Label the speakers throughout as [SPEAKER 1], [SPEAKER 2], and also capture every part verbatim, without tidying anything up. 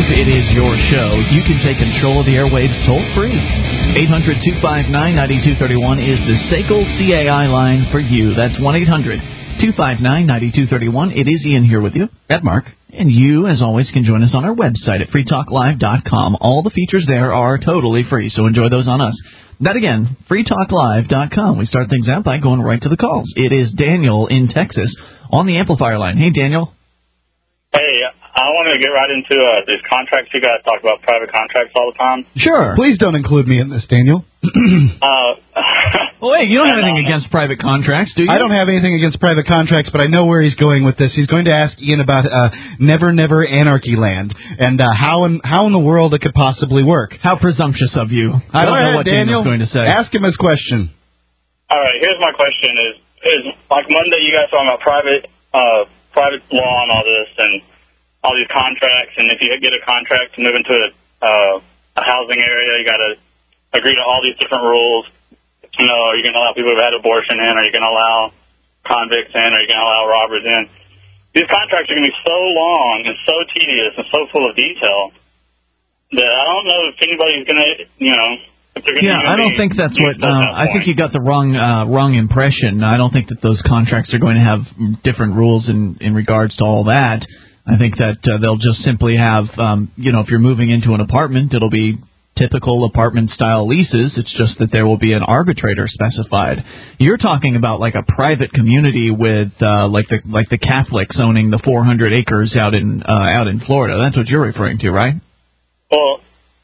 [SPEAKER 1] Live. It is your show. You can take control of the airwaves toll-free. eight hundred, two five nine, nine two three one is the S A C L C A I line for you. That's one eight hundred, two five nine, nine two three one. It is Ian here with you.
[SPEAKER 2] Ed Mark.
[SPEAKER 1] And you, as always, can join us on our website at free talk live dot com. All the features there are totally free, so enjoy those on us. That again, free talk live dot com. We start things out by going right to the calls. It is Daniel in Texas on the amplifier line. Hey, Daniel.
[SPEAKER 3] Hey, I want to get right into uh, these contracts. You guys talk about private contracts all the time.
[SPEAKER 1] Sure.
[SPEAKER 2] Please don't include me in this, Daniel.
[SPEAKER 3] uh,
[SPEAKER 1] well, wait, you don't have anything against private contracts, do you?
[SPEAKER 2] I don't have anything against private contracts, but I know where he's going with this. He's going to ask Ian about uh, Never Never Anarchy Land and uh, how in how in the world it could possibly work.
[SPEAKER 1] How presumptuous of you. I don't
[SPEAKER 2] Go
[SPEAKER 1] know
[SPEAKER 2] ahead,
[SPEAKER 1] what
[SPEAKER 2] Daniel.
[SPEAKER 1] Daniel's going to say.
[SPEAKER 2] Ask him his question.
[SPEAKER 3] all right, here's my question: Is is like Monday you guys talking about private uh, private law and all this and all these contracts, and if you get a contract to move into a, uh, a housing area, you got to agree to all these different rules. You know, are you going to allow people who've had abortion in? Are you going to allow convicts in? Are you going to allow robbers in? These contracts are going to be so long and so tedious and so full of detail that I don't know if anybody's going to, you know, if they're going to.
[SPEAKER 1] Yeah, I don't think that's what. Uh, I think you got the wrong uh, wrong impression. I don't think that those contracts are going to have different rules in in regards to all that. I think that uh, they'll just simply have, um, you know, if you're moving into an apartment, it'll be typical apartment-style leases. It's just that there will be an arbitrator specified. You're talking about like a private community with, uh, like the like the Catholics owning the four hundred acres out in uh, out in Florida. That's what you're referring to, right?
[SPEAKER 3] Well,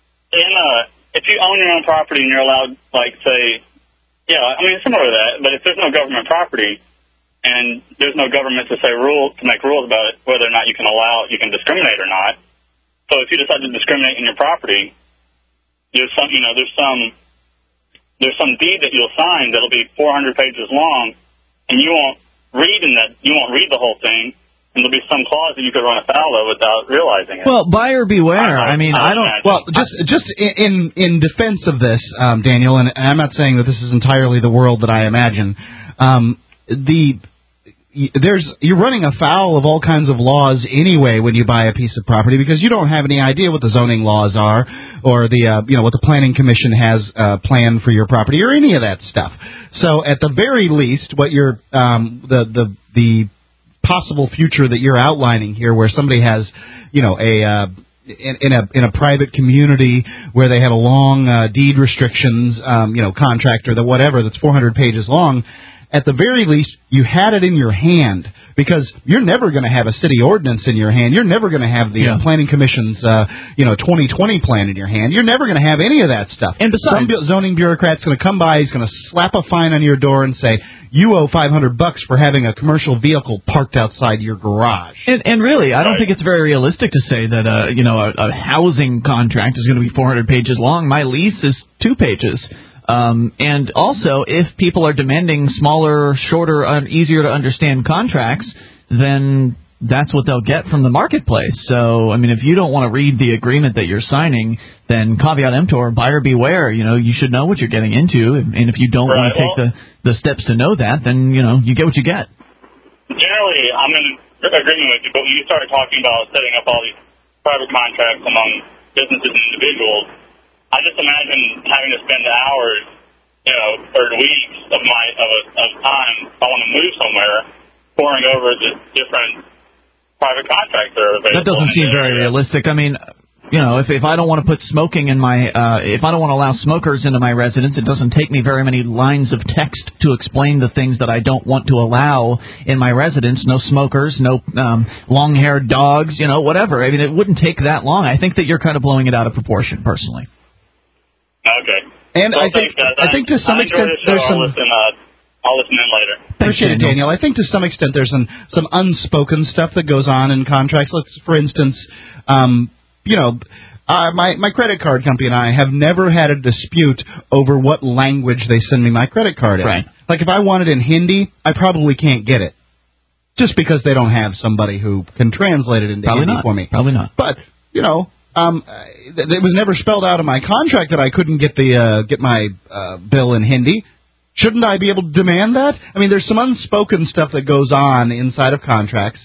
[SPEAKER 3] in uh, if you own your own property and you're allowed, like, say, yeah, I mean, similar to that. But if there's no government property, and there's no government to say rule to make rules about it, whether or not you can allow you can discriminate or not. So if you decide to discriminate in your property, there's some you know there's some there's some deed that you'll sign that'll be four hundred pages long, and you won't read in that you won't read the whole thing, and there'll be some clause that you could run afoul of without realizing it.
[SPEAKER 1] Well, buyer beware. I, I mean, I, I don't.
[SPEAKER 2] Well, just just in in defense of this, um, Daniel, and I'm not saying that this is entirely the world that I imagine. Um, the There's you're running afoul of all kinds of laws anyway when you buy a piece of property because you don't have any idea what the zoning laws are or the uh, you know what the planning commission has uh, planned for your property or any of that stuff. So at the very least, what you're um, the the the possible future that you're outlining here, where somebody has you know a uh, in, in a in a private community where they have a long uh, deed restrictions um, you know contract or the whatever that's four hundred pages long. At the very least, you had it in your hand because you're never going to have a city ordinance in your hand. You're never going to have the yeah. Planning Commission's, uh, you know, twenty twenty plan in your hand. You're never going to have any of that stuff.
[SPEAKER 1] And besides,
[SPEAKER 2] some zoning bureaucrat's going to come by. He's going to slap a fine on your door and say, "You owe five hundred bucks for having a commercial vehicle parked outside your garage."
[SPEAKER 1] And, and really, I don't think it's very realistic to say that, uh, you know, a, a housing contract is going to be four hundred pages long. My lease is two pages. Um, and also, if people are demanding smaller, shorter, uh, easier to understand contracts, then that's what they'll get from the marketplace. So, I mean, if you don't want to read the agreement that you're signing, then caveat emptor, buyer beware. You know, you should know what you're getting into. And if you don't
[SPEAKER 3] right,
[SPEAKER 1] want to take
[SPEAKER 3] well,
[SPEAKER 1] the, the steps to know that, then, you know, you get what you get.
[SPEAKER 3] Generally, I'm in agreement with you, but when you started talking about setting up all these private contracts among businesses and individuals, I just imagine having to spend hours, you know, or weeks of my of, a, of time. If I want to move somewhere, poring over the different private contracts that are available.
[SPEAKER 1] That doesn't seem very realistic. I mean, you know, if if I don't want to put smoking in my, uh, if I don't want to allow smokers into my residence, it doesn't take me very many lines of text to explain the things that I don't want to allow in my residence. No smokers, no um, long-haired dogs, you know, whatever. I mean, it wouldn't take that long. I think that you're kind of blowing it out of proportion, personally.
[SPEAKER 3] Okay.
[SPEAKER 2] And
[SPEAKER 3] well,
[SPEAKER 2] I think
[SPEAKER 3] thanks,
[SPEAKER 2] I think to some
[SPEAKER 3] I
[SPEAKER 2] extent
[SPEAKER 3] the
[SPEAKER 2] there's
[SPEAKER 3] I'll
[SPEAKER 2] some.
[SPEAKER 3] Listen, uh, I'll listen in later.
[SPEAKER 2] Appreciate it, Daniel. I think to some extent there's some some unspoken stuff that goes on in contracts. Let's, for instance, um, you know, uh, my my credit card company and I have never had a dispute over what language they send me my credit card in.
[SPEAKER 1] Right.
[SPEAKER 2] Like if I want it in Hindi, I probably can't get it, just because they don't have somebody who can translate it into
[SPEAKER 1] Probably
[SPEAKER 2] Hindi
[SPEAKER 1] not.
[SPEAKER 2] for me.
[SPEAKER 1] Probably not.
[SPEAKER 2] But you know. Um, it was never spelled out in my contract that I couldn't get the uh, get my uh, bill in Hindi. Shouldn't I be able to demand that? I mean, there's some unspoken stuff that goes on inside of contracts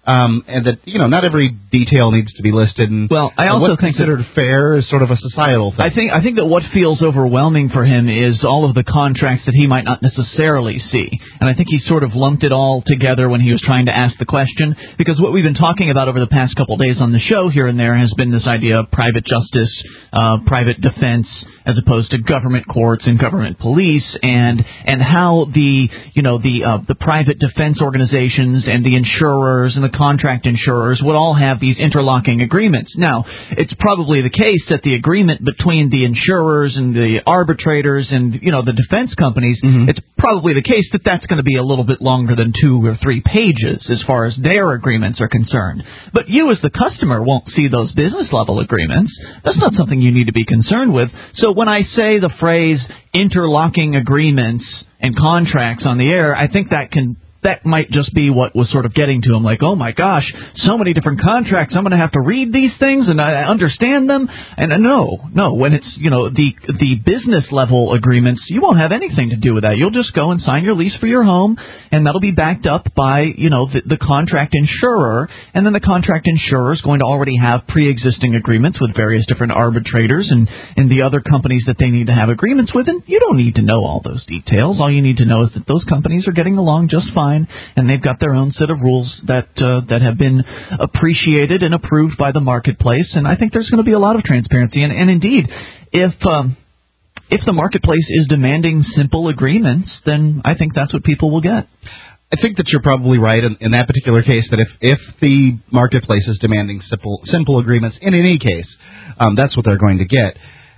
[SPEAKER 2] um, and that you know not every detail needs to be listed. And
[SPEAKER 1] well, I also
[SPEAKER 2] what's
[SPEAKER 1] think
[SPEAKER 2] considered
[SPEAKER 1] that,
[SPEAKER 2] fair is sort of a societal thing.
[SPEAKER 1] I think I think that what feels overwhelming for him is all of the contracts that he might not necessarily see, and I think he sort of lumped it all together when he was trying to ask the question. Because what we've been talking about over the past couple of days on the show here and there has been this idea of private justice, uh, private defense, as opposed to government courts and government police, and and how the you know the uh, the private defense organizations and the insurers and the contract insurers would all have these interlocking agreements. Now, it's probably the case that the agreement between the insurers and the arbitrators and you know the defense companies, mm-hmm. it's probably the case that that's going to be a little bit longer than two or three pages as far as their agreements are concerned. But you as the customer won't see those business level agreements. That's not something you need to be concerned with. So when I say the phrase interlocking agreements and contracts on the air, I think that can that might just be what was sort of getting to him, like, oh my gosh, so many different contracts, I'm going to have to read these things and I understand them. And uh, no, no, when it's, you know, the the business level agreements, you won't have anything to do with that. You'll just go and sign your lease for your home, and that'll be backed up by, you know, the, the contract insurer, and then the contract insurer is going to already have pre-existing agreements with various different arbitrators and, and the other companies that they need to have agreements with, and you don't need to know all those details. All you need to know is that those companies are getting along just fine, and they've got their own set of rules that uh, that have been appreciated and approved by the marketplace. And I think there's going to be a lot of transparency. And, and indeed, if um, if the marketplace is demanding simple agreements, then I think that's what people will get.
[SPEAKER 2] I think that you're probably right in, in that particular case, that if, if the marketplace is demanding simple simple agreements, in any case, um, that's what they're going to get.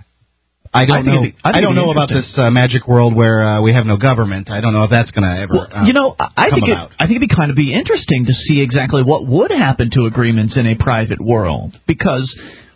[SPEAKER 2] I don't I know. Be, I, I don't know about this uh, magic world where uh, we have no government. I don't know if that's going to ever.
[SPEAKER 1] Well, uh, you know, I think it, I think it'd be kind of be interesting to see exactly what would happen to agreements in a private world. Because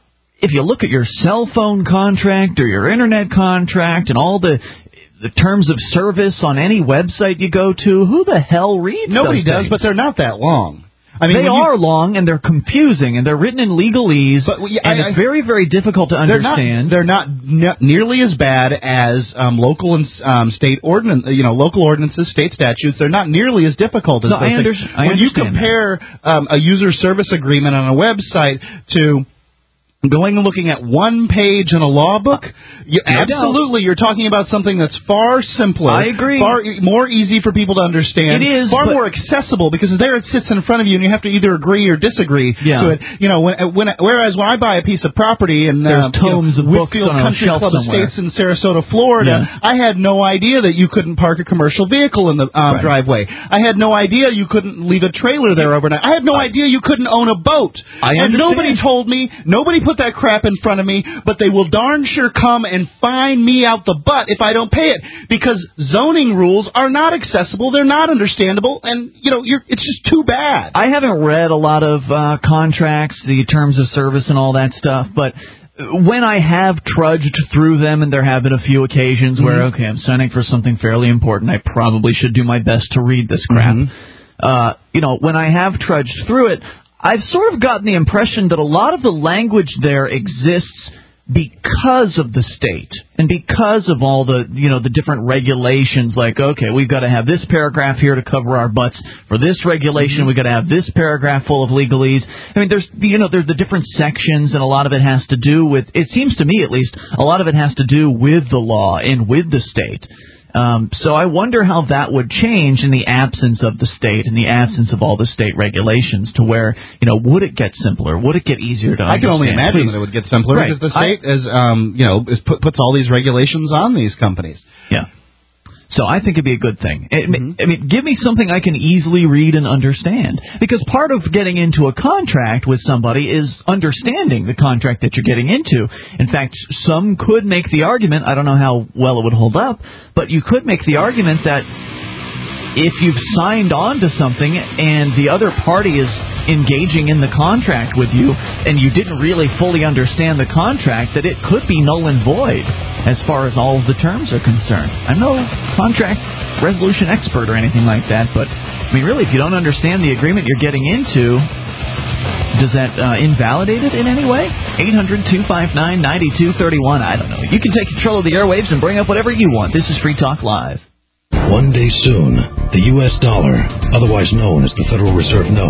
[SPEAKER 1] if you look at your cell phone contract or your internet contract and all the the terms of service on any website you go to, who the hell reads
[SPEAKER 2] Nobody
[SPEAKER 1] those
[SPEAKER 2] does,
[SPEAKER 1] things?
[SPEAKER 2] But they're not that long. I mean,
[SPEAKER 1] they are you, long, and they're confusing, and they're written in legalese, but, yeah, and I, it's very, very difficult to understand.
[SPEAKER 2] They're not, they're not ne- nearly as bad as um, local and um, state ordinance, you know, local ordinances, state statutes. They're not nearly as difficult as
[SPEAKER 1] no,
[SPEAKER 2] those
[SPEAKER 1] I under,
[SPEAKER 2] things.
[SPEAKER 1] I
[SPEAKER 2] when you
[SPEAKER 1] understand
[SPEAKER 2] compare um, a user service agreement on a website to going and looking at one page in a law book, you, no absolutely, doubt. You're talking about something that's far simpler.
[SPEAKER 1] I agree.
[SPEAKER 2] Far e- more easy for people to understand.
[SPEAKER 1] It is.
[SPEAKER 2] Far more accessible, because there it sits in front of you, and you have to either agree or disagree
[SPEAKER 1] yeah.
[SPEAKER 2] to it. You know, when, when whereas when I buy a piece of property in
[SPEAKER 1] There's
[SPEAKER 2] um,
[SPEAKER 1] tomes
[SPEAKER 2] you know,
[SPEAKER 1] of books
[SPEAKER 2] Whitfield
[SPEAKER 1] on
[SPEAKER 2] Country
[SPEAKER 1] a shelf
[SPEAKER 2] Club
[SPEAKER 1] somewhere.
[SPEAKER 2] Estates in Sarasota, Florida,
[SPEAKER 1] yeah.
[SPEAKER 2] I had no idea that you couldn't park a commercial vehicle in the um,
[SPEAKER 1] right.
[SPEAKER 2] driveway. I had no idea you couldn't leave a trailer there overnight. I had no idea you couldn't own a boat.
[SPEAKER 1] I
[SPEAKER 2] and
[SPEAKER 1] understand.
[SPEAKER 2] nobody told me. Nobody put that crap in front of me, but they will darn sure come and fine me out the butt if I don't pay it, because zoning rules are not accessible, they're not understandable, and you know, you're, it's just too bad.
[SPEAKER 1] I haven't read a lot of uh, contracts, the terms of service and all that stuff, but when I have trudged through them, and there have been a few occasions mm-hmm. where, okay, I'm signing for something fairly important, I probably should do my best to read this crap. Mm-hmm. Uh, you know, when I have trudged through it, I've sort of gotten the impression that a lot of the language there exists because of the state and because of all the, you know, the different regulations, like, okay, we've got to have this paragraph here to cover our butts. For this regulation, mm-hmm. we've got to have this paragraph full of legalese. I mean, there's, you know, there's the different sections, and a lot of it has to do with, it seems to me at least, a lot of it has to do with the law and with the state. Um, so I wonder how that would change in the absence of the state, in the absence of all the state regulations, to where, you know, would it get simpler? Would it get easier to understand?
[SPEAKER 2] I can only imagine
[SPEAKER 1] Please.
[SPEAKER 2] that it would get simpler,
[SPEAKER 1] right.
[SPEAKER 2] because the state, I, is, um, you know, is put, puts all these regulations on these companies.
[SPEAKER 1] Yeah. So I think it'd be a good thing. It,
[SPEAKER 2] mm-hmm.
[SPEAKER 1] I mean, give me something I can easily read and understand. Because part of getting into a contract with somebody is understanding the contract that you're getting into. In fact, some could make the argument, I don't know how well it would hold up, but you could make the argument that if you've signed on to something and the other party is engaging in the contract with you and you didn't really fully understand the contract, that it could be null and void as far as all of the terms are concerned. I'm no contract resolution expert or anything like that, but, I mean, really, if you don't understand the agreement you're getting into, does that uh, invalidate it in any way? eight hundred, two five nine, nine two three one. I don't know. You can take control of the airwaves and bring up whatever you want. This is Free Talk Live.
[SPEAKER 4] One day soon, the U S dollar, otherwise known as the Federal Reserve Note,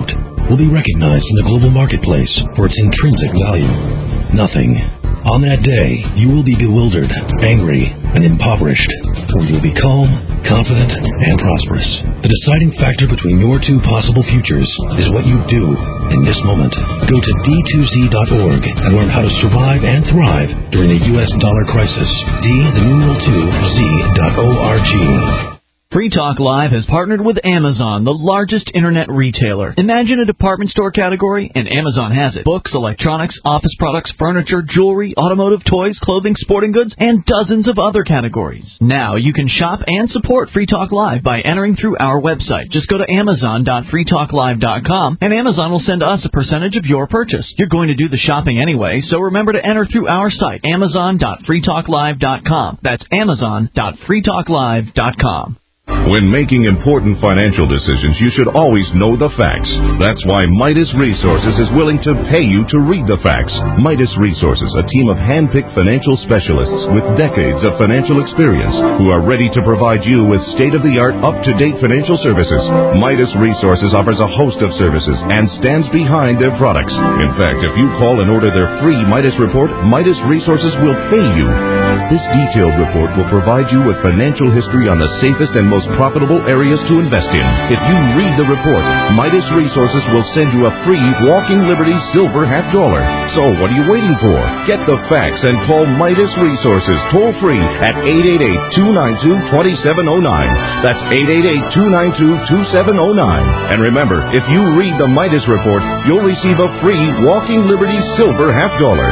[SPEAKER 4] will be recognized in the global marketplace for its intrinsic value. Nothing. On that day, you will be bewildered, angry, and impoverished, or you will be calm, confident, and prosperous. The deciding factor between your two possible futures is what you do in this moment. Go to D two Z dot org and learn how to survive and thrive during the U S dollar crisis. D, the numeral two, Z dot O R G.
[SPEAKER 1] Free Talk Live has partnered with Amazon, the largest internet retailer. Imagine a department store category, and Amazon has it. Books, electronics, office products, furniture, jewelry, automotive, toys, clothing, sporting goods, and dozens of other categories. Now you can shop and support Free Talk Live by entering through our website. Just go to amazon dot free talk live dot com, and Amazon will send us a percentage of your purchase. You're going to do the shopping anyway, so remember to enter through our site, amazon dot free talk live dot com. That's amazon dot free talk live dot com.
[SPEAKER 5] When making important financial decisions, you should always know the facts. That's why Midas Resources is willing to pay you to read the facts. Midas Resources, a team of hand-picked financial specialists with decades of financial experience who are ready to provide you with state-of-the-art, up-to-date financial services. Midas Resources offers a host of services and stands behind their products. In fact, if you call and order their free Midas report, Midas Resources will pay you. This detailed report will provide you with financial history on the safest and most profitable areas to invest in. If you read the report, Midas Resources will send you a free Walking Liberty silver half dollar. So what are you waiting for? Get the facts and call Midas Resources toll free at eight eight eight, two nine two, two seven zero nine. That's eight eight eight, two nine two, two seven zero nine. And remember, if you read the Midas report, you'll receive a free Walking Liberty silver half dollar.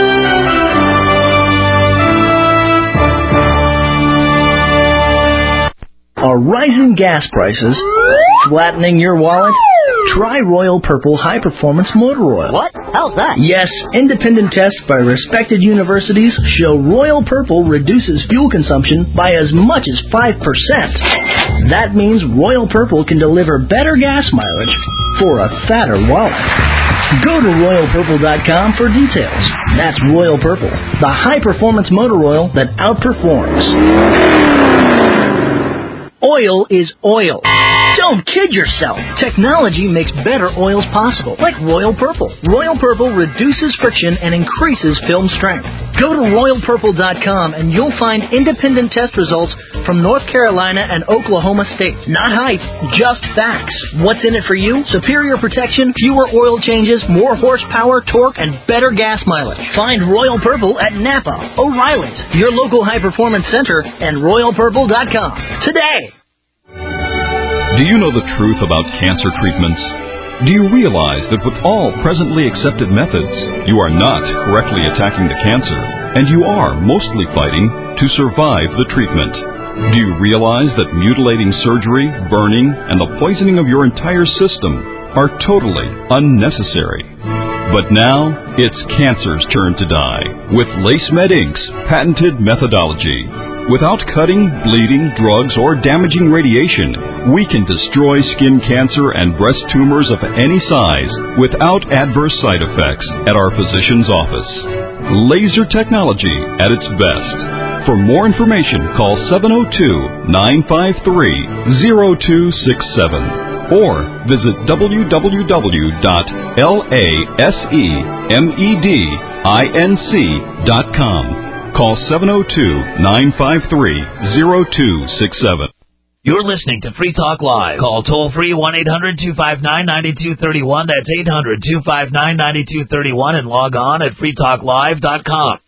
[SPEAKER 6] Are rising gas prices flattening your wallet? Try Royal Purple High Performance Motor Oil.
[SPEAKER 7] What? How's that?
[SPEAKER 6] Yes, independent tests by respected universities show Royal Purple reduces fuel consumption by as much as five percent. That means Royal Purple can deliver better gas mileage for a fatter wallet. Go to royal purple dot com for details. That's Royal Purple, the high-performance motor oil that outperforms. Oil is oil. Don't kid yourself. Technology makes better oils possible, like Royal Purple. Royal Purple reduces friction and increases film strength. Go to royal purple dot com and you'll find independent test results from North Carolina and Oklahoma states. Not hype, just facts. What's in it for you? Superior protection, fewer oil changes, more horsepower, torque, and better gas mileage. Find Royal Purple at Napa, O'Reilly's, your local high-performance center, and royal purple dot com today.
[SPEAKER 8] Do you know the truth about cancer treatments? Do you realize that with all presently accepted methods, you are not correctly attacking the cancer, and you are mostly fighting to survive the treatment? Do you realize that mutilating surgery, burning, and the poisoning of your entire system are totally unnecessary? But now, it's cancer's turn to die with LaceMed Incorporated's patented methodology. Without cutting, bleeding, drugs, or damaging radiation, we can destroy skin cancer and breast tumors of any size without adverse side effects at our physician's office. Laser technology at its best. For more information, call seven oh two, nine five three, oh two six seven or visit w w w dot lasemedinc dot com. Call seven oh two, nine five three, oh two six seven.
[SPEAKER 9] You're listening to Free Talk Live. Call toll-free one eight hundred, two five nine, nine two three one. That's eight hundred, two five nine, nine two three one. And log on at free talk live dot com.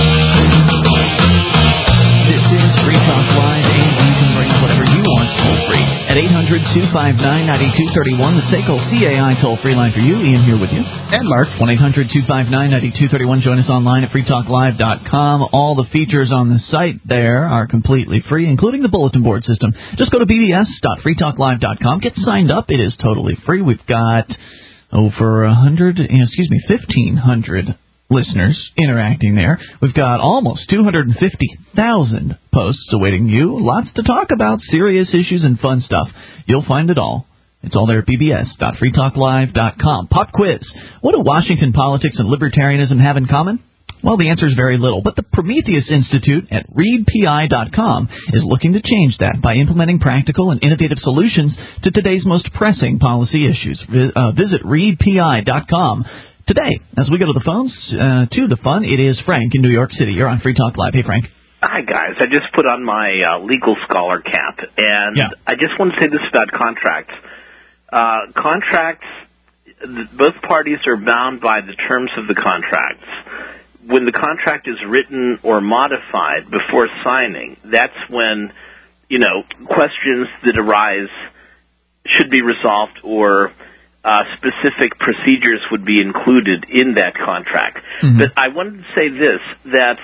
[SPEAKER 1] This is Free Talk Live, and you can bring whatever you want toll-free at eight hundred, two five nine, nine two three one. The S A C L C A I toll-free line for you. Ian here with you.
[SPEAKER 2] And Mark.
[SPEAKER 1] one eight hundred, two five nine, nine two three one. Join us online at free talk live dot com. All the features on the site there are completely free, including the bulletin board system. Just go to b b s dot free talk live dot com. Get signed up. It is totally free. We've got over one hundred, excuse me, fifteen hundred listeners interacting there. We've got almost two hundred fifty thousand posts awaiting you. Lots to talk about, serious issues and fun stuff. You'll find it all. It's all there at b b s dot free talk live dot com. Pop quiz. What do Washington politics and libertarianism have in common? Well, the answer is very little, but the Prometheus Institute at read P I dot com is looking to change that by implementing practical and innovative solutions to today's most pressing policy issues. Uh, visit read P I dot com today. As we go to the phones, uh, to the fun, it is Frank in New York City. You're on Free Talk Live. Hey, Frank.
[SPEAKER 7] Hi, guys. I just put on my uh, legal scholar cap, and
[SPEAKER 1] yeah.
[SPEAKER 7] I just want to say this about contracts. Uh, contracts, both parties are bound by the terms of the contracts. When the contract is written or modified before signing, that's when, you know, questions that arise should be resolved or uh, specific procedures would be included in that contract. Mm-hmm. But I wanted to say this, that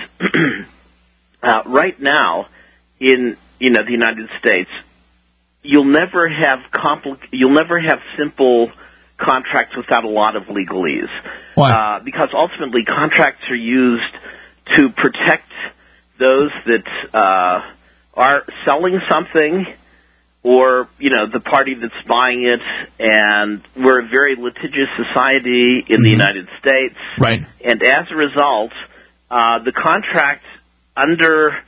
[SPEAKER 7] uh, right now in, you know, the United States, you'll never have compli- you'll never have simple contracts without a lot of legalese.
[SPEAKER 1] Why?
[SPEAKER 7] Uh, because ultimately contracts are used to protect those that uh, are selling something or, you know, the party that's buying it. And we're a very litigious society in mm-hmm. the United States.
[SPEAKER 1] Right.
[SPEAKER 7] And as a result, uh, the contract under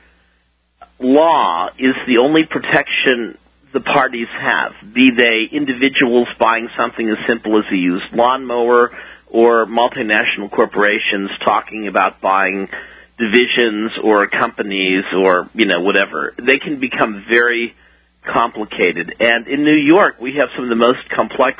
[SPEAKER 7] law is the only protection the parties have, be they individuals buying something as simple as a used lawnmower or multinational corporations talking about buying divisions or companies or, you know, whatever. They can become very complicated. And in New York, we have some of the most complex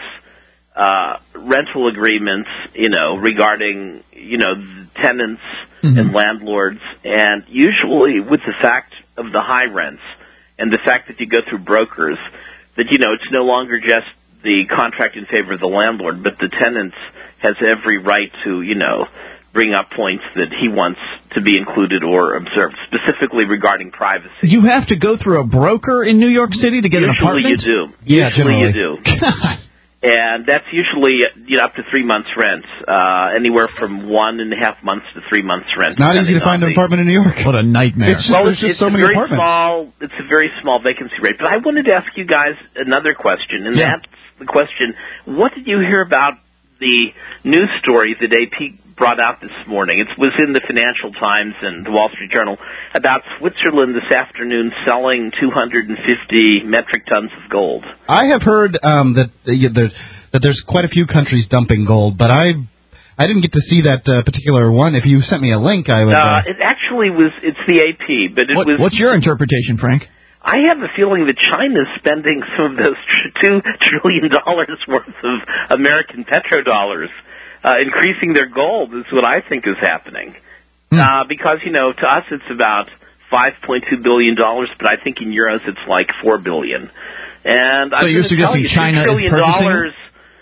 [SPEAKER 7] uh, rental agreements, you know, regarding, you know, tenants mm-hmm. and landlords. And usually with the fact of the high rents, and the fact that you go through brokers, that, you know, it's no longer just the contract in favor of the landlord, but the tenant has every right to, you know, bring up points that he wants to be included or observed, specifically regarding privacy.
[SPEAKER 1] You have to go through a broker in New York City to get
[SPEAKER 7] usually
[SPEAKER 1] an apartment?
[SPEAKER 7] You do.
[SPEAKER 1] Yeah,
[SPEAKER 7] usually
[SPEAKER 1] generally.
[SPEAKER 7] you do. And that's usually, you know, up to three months' rent, uh, anywhere from one and a half months to three months' rent.
[SPEAKER 2] It's not easy to find an apartment in New York.
[SPEAKER 1] What a nightmare.
[SPEAKER 2] It's just,
[SPEAKER 7] well,
[SPEAKER 2] there's
[SPEAKER 7] it's,
[SPEAKER 2] just so
[SPEAKER 7] it's
[SPEAKER 2] many
[SPEAKER 7] very
[SPEAKER 2] apartments.
[SPEAKER 7] Small, it's a very small vacancy rate. But I wanted to ask you guys another question, and
[SPEAKER 1] yeah.
[SPEAKER 7] that's the question, what did you hear about the news story that A P brought out this morning? It was in the Financial Times and the Wall Street Journal about Switzerland this afternoon selling two hundred fifty metric tons of gold.
[SPEAKER 2] I have heard um, that uh, the, that there's quite a few countries dumping gold, but I I didn't get to see that uh, particular one. If you sent me a link, I would. Uh,
[SPEAKER 7] uh, it actually was. It's the A P, but it
[SPEAKER 1] what,
[SPEAKER 7] was.
[SPEAKER 1] What's your interpretation, Frank?
[SPEAKER 7] I have a feeling that China's spending some of those two trillion dollars worth of American petrodollars, uh, increasing their gold is what I think is happening. Hmm. Uh, because, you know, to us it's about five point two billion dollars, but I think in euros it's like four billion dollars. And
[SPEAKER 1] so
[SPEAKER 7] I'm
[SPEAKER 1] you're suggesting
[SPEAKER 7] you,
[SPEAKER 1] China
[SPEAKER 7] two trillion dollars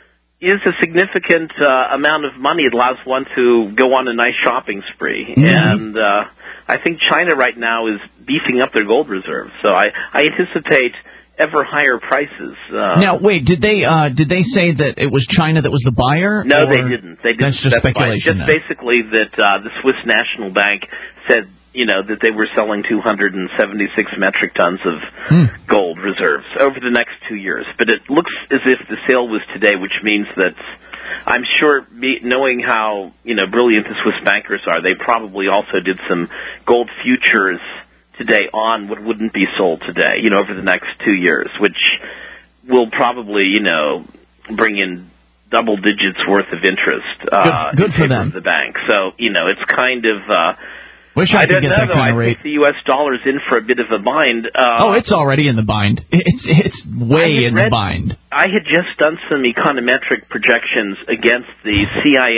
[SPEAKER 1] is
[SPEAKER 7] is a significant uh, amount of money. It allows one to go on a nice shopping spree. Mm-hmm. And uh, I think China right now is beefing up their gold reserves. So I, I anticipate ever higher prices. Uh,
[SPEAKER 1] now, wait, did they uh, did they say that it was China that was the buyer?
[SPEAKER 7] No,
[SPEAKER 1] or?
[SPEAKER 7] they didn't. They didn't
[SPEAKER 1] That's just
[SPEAKER 7] specify.
[SPEAKER 1] speculation.
[SPEAKER 7] Just
[SPEAKER 1] then.
[SPEAKER 7] basically that uh, the Swiss National Bank said, you know, that they were selling two hundred seventy-six metric tons of hmm. gold reserves over the next two years. But it looks as if the sale was today, which means that I'm sure, me, knowing how, you know, brilliant the Swiss bankers are, they probably also did some gold futures today on what wouldn't be sold today, you know, over the next two years, which will probably, you know, bring in double digits worth of interest uh,
[SPEAKER 1] good, good
[SPEAKER 7] in
[SPEAKER 1] for
[SPEAKER 7] favor
[SPEAKER 1] them.
[SPEAKER 7] of the bank. So, you know, it's kind of... Uh,
[SPEAKER 1] Wish I,
[SPEAKER 7] I
[SPEAKER 1] could
[SPEAKER 7] don't
[SPEAKER 1] get
[SPEAKER 7] know,
[SPEAKER 1] that
[SPEAKER 7] though.
[SPEAKER 1] kind of
[SPEAKER 7] I
[SPEAKER 1] rate.
[SPEAKER 7] think the U S dollar's in for a bit of a bind. Uh,
[SPEAKER 1] oh, it's already in the bind. It's it's way in
[SPEAKER 7] read,
[SPEAKER 1] the bind.
[SPEAKER 7] I had just done some econometric projections against the C I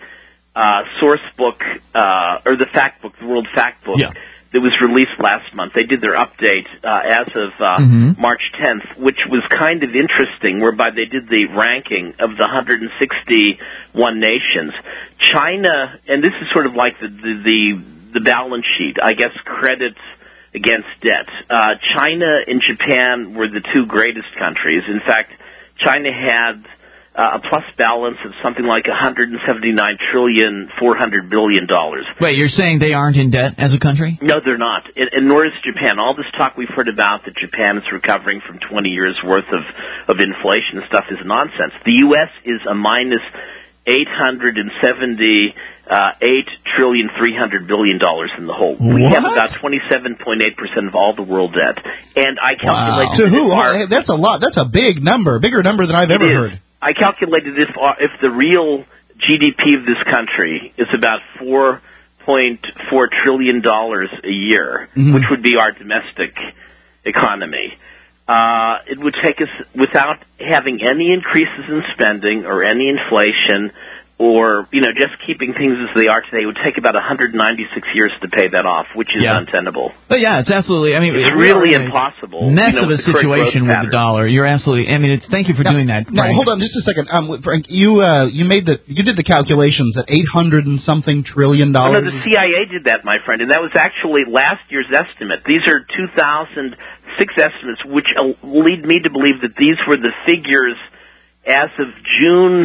[SPEAKER 7] A uh, source book, uh, or the fact book, the World Fact Book,
[SPEAKER 1] yeah.
[SPEAKER 7] that was released last month. They did their update uh, as of uh,
[SPEAKER 1] mm-hmm.
[SPEAKER 7] March tenth, which was kind of interesting, whereby they did the ranking of the one hundred sixty-one nations. China, and this is sort of like the the, the the balance sheet, I guess, credit against debt. Uh, China and Japan were the two greatest countries. In fact, China had uh, a plus balance of something like one hundred seventy-nine trillion, four hundred billion dollars.
[SPEAKER 1] Wait, you're saying they aren't in debt as a country?
[SPEAKER 7] No, they're not. And, and nor is Japan. All this talk we've heard about that Japan is recovering from twenty years' worth of, of inflation and stuff is nonsense. The U S is a minus eight hundred seventy uh, eight trillion three hundred billion dollars in the hole.
[SPEAKER 2] What?
[SPEAKER 7] We have about twenty-seven point eight percent of all the world debt. And I calculated...
[SPEAKER 2] Wow. To who?
[SPEAKER 7] Our,
[SPEAKER 2] oh, that's a lot. That's a big number, bigger number than I've ever
[SPEAKER 7] is.
[SPEAKER 2] heard.
[SPEAKER 7] I calculated if, uh, if the real G D P of this country is about four point four trillion dollars a year, mm-hmm. which would be our domestic economy, uh, it would take us, without having any increases in spending or any inflation, or, you know, just keeping things as they are today, it would take about one hundred ninety-six years to pay that off, which is
[SPEAKER 1] yeah.
[SPEAKER 7] untenable.
[SPEAKER 1] But yeah, it's absolutely, I mean,
[SPEAKER 7] it's
[SPEAKER 1] it
[SPEAKER 7] really,
[SPEAKER 1] really
[SPEAKER 7] impossible.
[SPEAKER 1] Mess
[SPEAKER 7] you know,
[SPEAKER 1] of a
[SPEAKER 7] with
[SPEAKER 1] situation with the dollar. You're absolutely, I mean, it's, thank you for
[SPEAKER 2] now,
[SPEAKER 1] doing that,
[SPEAKER 2] Now,
[SPEAKER 1] Frank.
[SPEAKER 2] hold on just a second. Um, Frank, you, uh, you made the, you did the calculations at eight hundred and something trillion dollars.
[SPEAKER 7] Oh, no, the C I A did that, my friend, and that was actually last year's estimate. These are two thousand six estimates, which uh, lead me to believe that these were the figures as of June,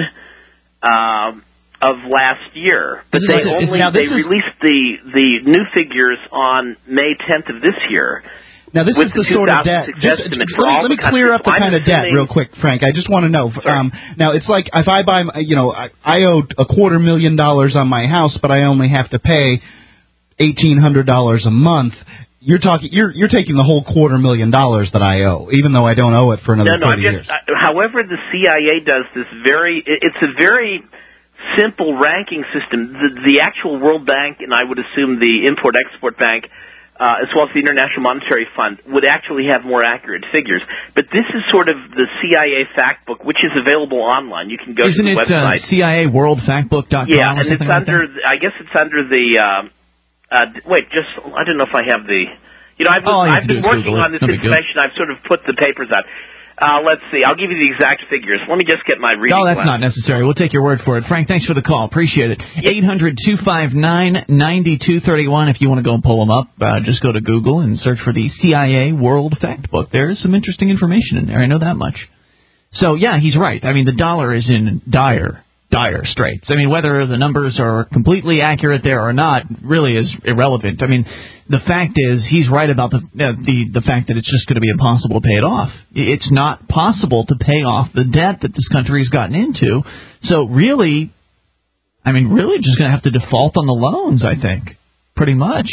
[SPEAKER 7] um, of last year, but they
[SPEAKER 1] is,
[SPEAKER 7] only
[SPEAKER 1] now
[SPEAKER 7] they
[SPEAKER 1] is,
[SPEAKER 7] released the the new figures on May tenth of this year.
[SPEAKER 2] Now this is the, the sort of debt. Just, just, let me, let me clear up the kind of debt real quick, Frank. I just want to know. Um, now it's like if I buy, you know, I, I owe a quarter million dollars on my house, but I only have to pay eighteen hundred dollars a month. You're talking. You're you're taking the whole quarter million dollars that I owe, even though I don't owe it for another
[SPEAKER 7] no, no,
[SPEAKER 2] thirty
[SPEAKER 7] just,
[SPEAKER 2] years.
[SPEAKER 7] Uh, however, the C I A does this very. It's a very simple ranking system. The, the actual World Bank, and I would assume the Import-Export Bank, uh, as well as the International Monetary Fund, would actually have more accurate figures. But this is sort of the C I A fact book, which is available online. You can go
[SPEAKER 1] Isn't
[SPEAKER 7] to the
[SPEAKER 1] it,
[SPEAKER 7] website.
[SPEAKER 1] Uh, C I A World Fact Book dot com
[SPEAKER 7] Yeah,
[SPEAKER 1] or
[SPEAKER 7] and it's
[SPEAKER 1] like
[SPEAKER 7] under,
[SPEAKER 1] that?
[SPEAKER 7] I guess it's under the, uh, uh, wait, just, I don't know if I have the, you know, I've,
[SPEAKER 1] All
[SPEAKER 7] I've been working on this
[SPEAKER 1] no
[SPEAKER 7] information. I've sort of put the papers out. Uh, let's see. I'll give you the exact figures. Let me just get my reading.
[SPEAKER 1] No, that's
[SPEAKER 7] class.
[SPEAKER 1] not necessary. We'll take your word for it. Frank, thanks for the call. Appreciate it. eight hundred two five nine nine two three one. If you want to go and pull them up, uh, just go to Google and search for the C I A World Fact Book. There is some interesting information in there. I know that much. So, yeah, he's right. I mean, the dollar is in dire, dire straits. I mean, whether the numbers are completely accurate there or not really is irrelevant. I mean, the fact is he's right about the uh, the the fact that it's just going to be impossible to pay it off. It's not possible to pay off the debt that this country has gotten into. So really, I mean, really just going to have to default on the loans, I think, pretty much.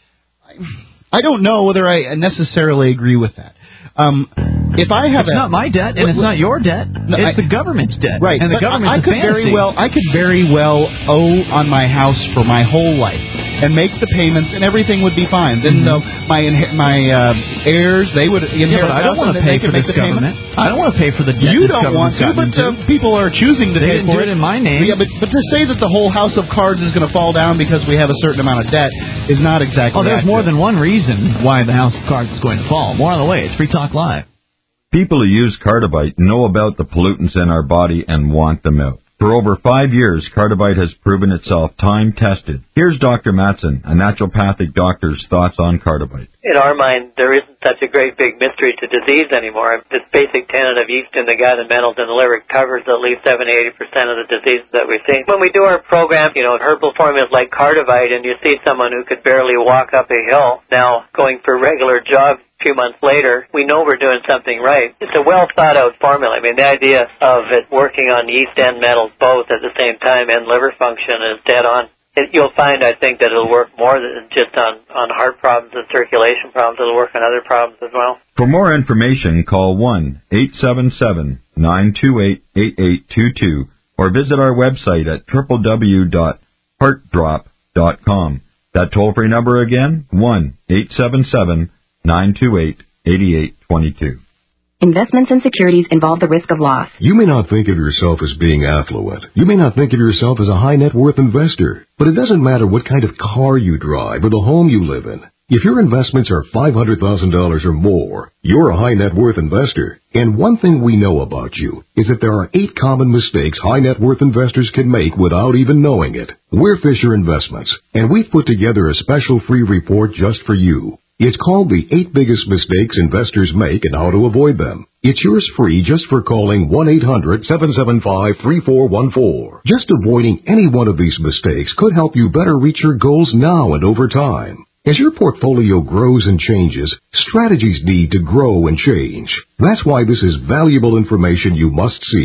[SPEAKER 2] I don't know whether I necessarily agree with that. Um, if I have
[SPEAKER 1] it's
[SPEAKER 2] a,
[SPEAKER 1] not my debt, and it's not your debt. No, it's I, the government's debt,
[SPEAKER 2] right?
[SPEAKER 1] And the
[SPEAKER 2] but
[SPEAKER 1] government's
[SPEAKER 2] I could very well, I could very well owe on my house for my whole life and make the payments, and everything would be fine. Then mm-hmm. my my uh, heirs, they would inherit.
[SPEAKER 1] Yeah, but I don't want to pay for this government. Payment. I don't want to pay for the debt.
[SPEAKER 2] You
[SPEAKER 1] this
[SPEAKER 2] don't want to, but uh, people are choosing to
[SPEAKER 1] they
[SPEAKER 2] pay
[SPEAKER 1] didn't
[SPEAKER 2] for
[SPEAKER 1] do it in my name.
[SPEAKER 2] Yeah, but but to say that the whole house of cards is going to fall down because we have a certain amount of debt is not exactly.
[SPEAKER 1] Oh, there's
[SPEAKER 2] accurate.
[SPEAKER 1] more than one reason why the house of cards is going to fall. More on the way. It's Free Talk Live.
[SPEAKER 10] People who use Cardivite know about the pollutants in our body and want them out. For over five years, Cardivite has proven itself time-tested. Here's Doctor Matson, a naturopathic doctor's thoughts on Cardivite.
[SPEAKER 11] In our mind, there isn't such a great big mystery to disease anymore. This basic tenet of yeast in the gut and metals in the liver covers at least seventy to eighty percent of the diseases that we see. When we do our program, you know, herbal formulas like Cardivite, and you see someone who could barely walk up a hill now going for regular jogs a few months later, we know we're doing something right. It's a well-thought-out formula. I mean, the idea of it working on yeast and metals both at the same time and liver function is dead on. It, you'll find, I think, that it'll work more than just on, on heart problems and circulation problems. It'll work on other problems as well.
[SPEAKER 10] For more information, call one eight seven seven, nine two eight, eight eight two two or visit our website at w w w dot heart drop dot com. That toll-free number again, one eight seven seven, nine two eight, eight eight two two.
[SPEAKER 12] Investments and securities involve the risk of loss.
[SPEAKER 13] You may not think of yourself as being affluent. You may not think of yourself as a high net worth investor. But it doesn't matter what kind of car you drive or the home you live in. If your investments are five hundred thousand dollars or more, you're a high net worth investor. And one thing we know about you is that there are eight common mistakes high net worth investors can make without even knowing it. We're Fisher Investments, and we've put together a special free report just for you. It's called The Eight Biggest Mistakes Investors Make and How to Avoid Them. It's yours free just for calling one eight hundred, seven seven five, three four one four. Just avoiding any one of these mistakes could help you better reach your goals now and over time. As your portfolio grows and changes, strategies need to grow and change. That's why this is valuable information you must see.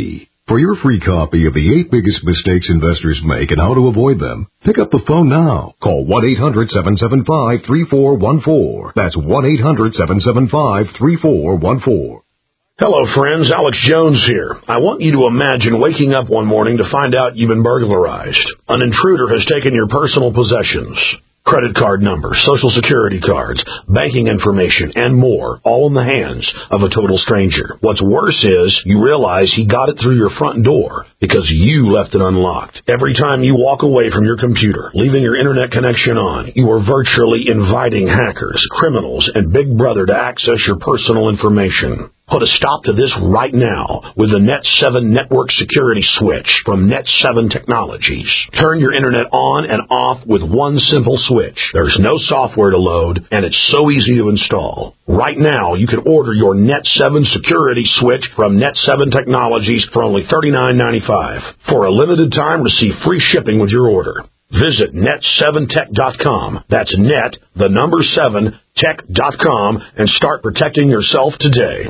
[SPEAKER 13] For your free copy of the eight biggest mistakes investors make and how to avoid them, pick up the phone now. Call one eight hundred seven seven five three four one four. That's one eight hundred seven seven five three four one four.
[SPEAKER 14] Hello, friends. Alex Jones here. I want you to imagine waking up one morning to find out you've been burglarized. An intruder has taken your personal possessions. Credit card numbers, social security cards, banking information, and more, all in the hands of a total stranger. What's worse is you realize he got it through your front door because you left it unlocked. Every time you walk away from your computer, leaving your internet connection on, you are virtually inviting hackers, criminals, and Big Brother to access your personal information. Put a stop to this right now with the Net seven Network Security Switch from Net seven Technologies. Turn your internet on and off with one simple switch. There's no software to load, and it's so easy to install. Right now, you can order your Net seven Security Switch from Net seven Technologies for only thirty-nine ninety-five. For a limited time, receive free shipping with your order. Visit net seven tech dot com. That's net, the number seven, tech dot com, and start protecting yourself today.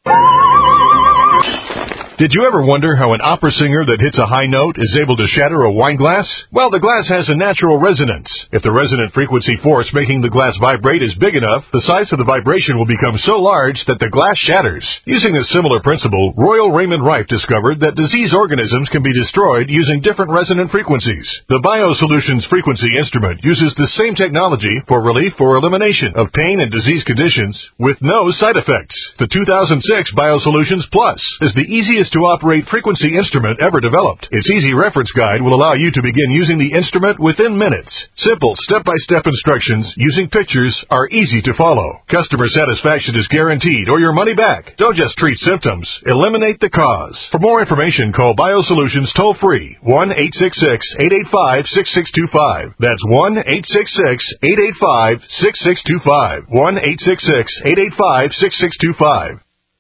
[SPEAKER 15] Did you ever wonder how an opera singer that hits a high note is able to shatter a wine glass? Well, the glass has a natural resonance. If the resonant frequency force making the glass vibrate is big enough, the size of the vibration will become so large that the glass shatters. Using a similar principle, Royal Raymond Rife discovered that disease organisms can be destroyed using different resonant frequencies. The BioSolutions frequency instrument uses the same technology for relief or elimination of pain and disease conditions with no side effects. The two thousand six BioSolutions Plus is the easiest to operate frequency instrument ever developed. Its easy reference guide will allow you to begin using the instrument within minutes. Simple step-by-step instructions using pictures are easy to follow. Customer satisfaction is guaranteed or your money back. Don't just treat symptoms, eliminate the cause. For more information, call BioSolutions toll-free one eight six six, eight eight five, six six two five. That's one eight six six, eight eight five, six six two five. one eight six six, eight eight five, six six two five.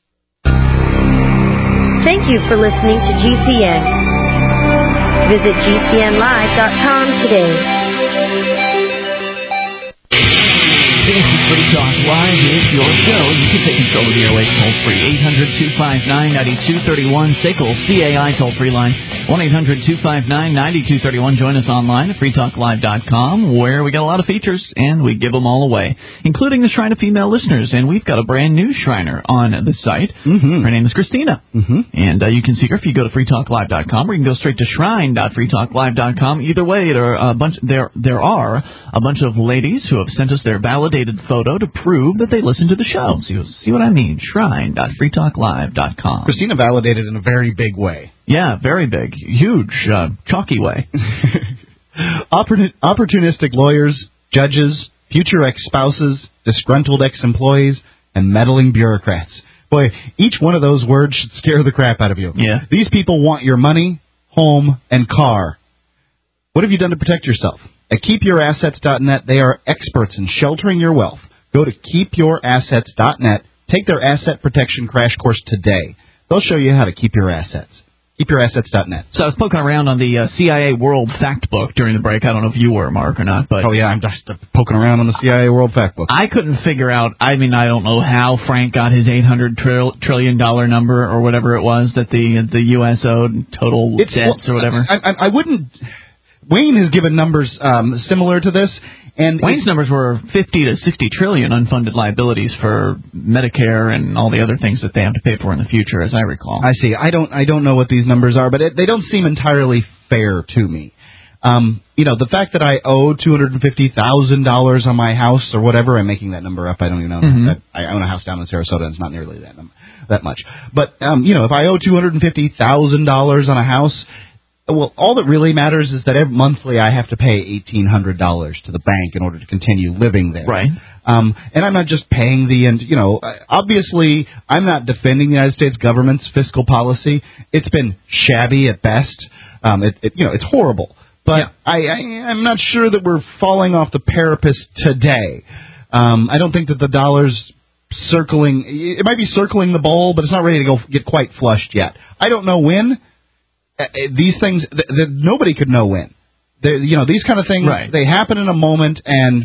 [SPEAKER 16] Thank you for listening to G C N. Visit G C N live dot com today.
[SPEAKER 1] This is Free Talk Live. It's your show. You can take control of the airwaves toll-free. eight hundred, two five nine, nine two three one. S A C L C A I toll-free line. one eight hundred, two five nine, nine two three one. Join us online at free talk live dot com, where we got a lot of features, and we give them all away, including the Shrine of Female Listeners. And we've got a brand new Shriner on the site.
[SPEAKER 2] Mm-hmm.
[SPEAKER 1] Her name is Christina.
[SPEAKER 2] Mm-hmm.
[SPEAKER 1] And uh, you can see her if you go to free talk live dot com, or you can go straight to shrine dot free talk live dot com. Either way, there are a bunch. There there are a bunch of ladies who have sent us their validated photo to prove that they listen to the show. So you see what I mean? shrine dot free talk live dot com.
[SPEAKER 2] Christina validated in a very big way.
[SPEAKER 1] Yeah, very big, huge, uh, chalky way.
[SPEAKER 2] Opportun- opportunistic lawyers, judges, future ex-spouses, disgruntled ex-employees, and meddling bureaucrats. Boy, each one of those words should scare the crap out of you.
[SPEAKER 1] Yeah.
[SPEAKER 2] These people want your money, home, and car. What have you done to protect yourself? At keep your assets dot net, they are experts in sheltering your wealth. Go to keep your assets dot net. Take their asset protection crash course today. They'll show you how to keep your assets. keep your assets dot net.
[SPEAKER 1] So I was poking around on the uh, C I A World Fact Book during the break. I don't know if you were, Mark, or not. But
[SPEAKER 2] oh, yeah, I'm just uh, poking around on the C I A World Fact Book.
[SPEAKER 1] I couldn't figure out, I mean, I don't know how Frank got his eight hundred trillion dollars number or whatever it was that the the U S owed, total
[SPEAKER 2] it's,
[SPEAKER 1] debts
[SPEAKER 2] well,
[SPEAKER 1] or whatever.
[SPEAKER 2] I, I, I wouldn't... Wayne has given numbers um, similar to this. And
[SPEAKER 1] Wayne's numbers were fifty to sixty trillion unfunded liabilities for Medicare and all the other things that they have to pay for in the future, as I recall.
[SPEAKER 2] I see. I don't I don't know what these numbers are, but it, they don't seem entirely fair to me. Um, you know, the fact that I owe two hundred fifty thousand dollars on my house or whatever, I'm making that number up. I don't even know.
[SPEAKER 1] Mm-hmm.
[SPEAKER 2] That, I own a house down in Sarasota, and it's not nearly that num- that much. But, um, you know, if I owe two hundred fifty thousand dollars on a house, well, all that really matters is that every monthly I have to pay eighteen hundred dollars to the bank in order to continue living there.
[SPEAKER 1] Right.
[SPEAKER 2] Um, and I'm not just paying the, and you know, obviously I'm not defending the United States government's fiscal policy. It's been shabby at best. Um, it, it, you know, it's horrible. But yeah. I, I, I'm not sure that we're falling off the parapet today. Um, I don't think that the dollar's circling, it might be circling the bowl, but it's not ready to go get quite flushed yet. I don't know when. Uh, these things, th- th- nobody could know when. They're, you know, these kind of things,
[SPEAKER 1] right.
[SPEAKER 2] They happen in a moment, and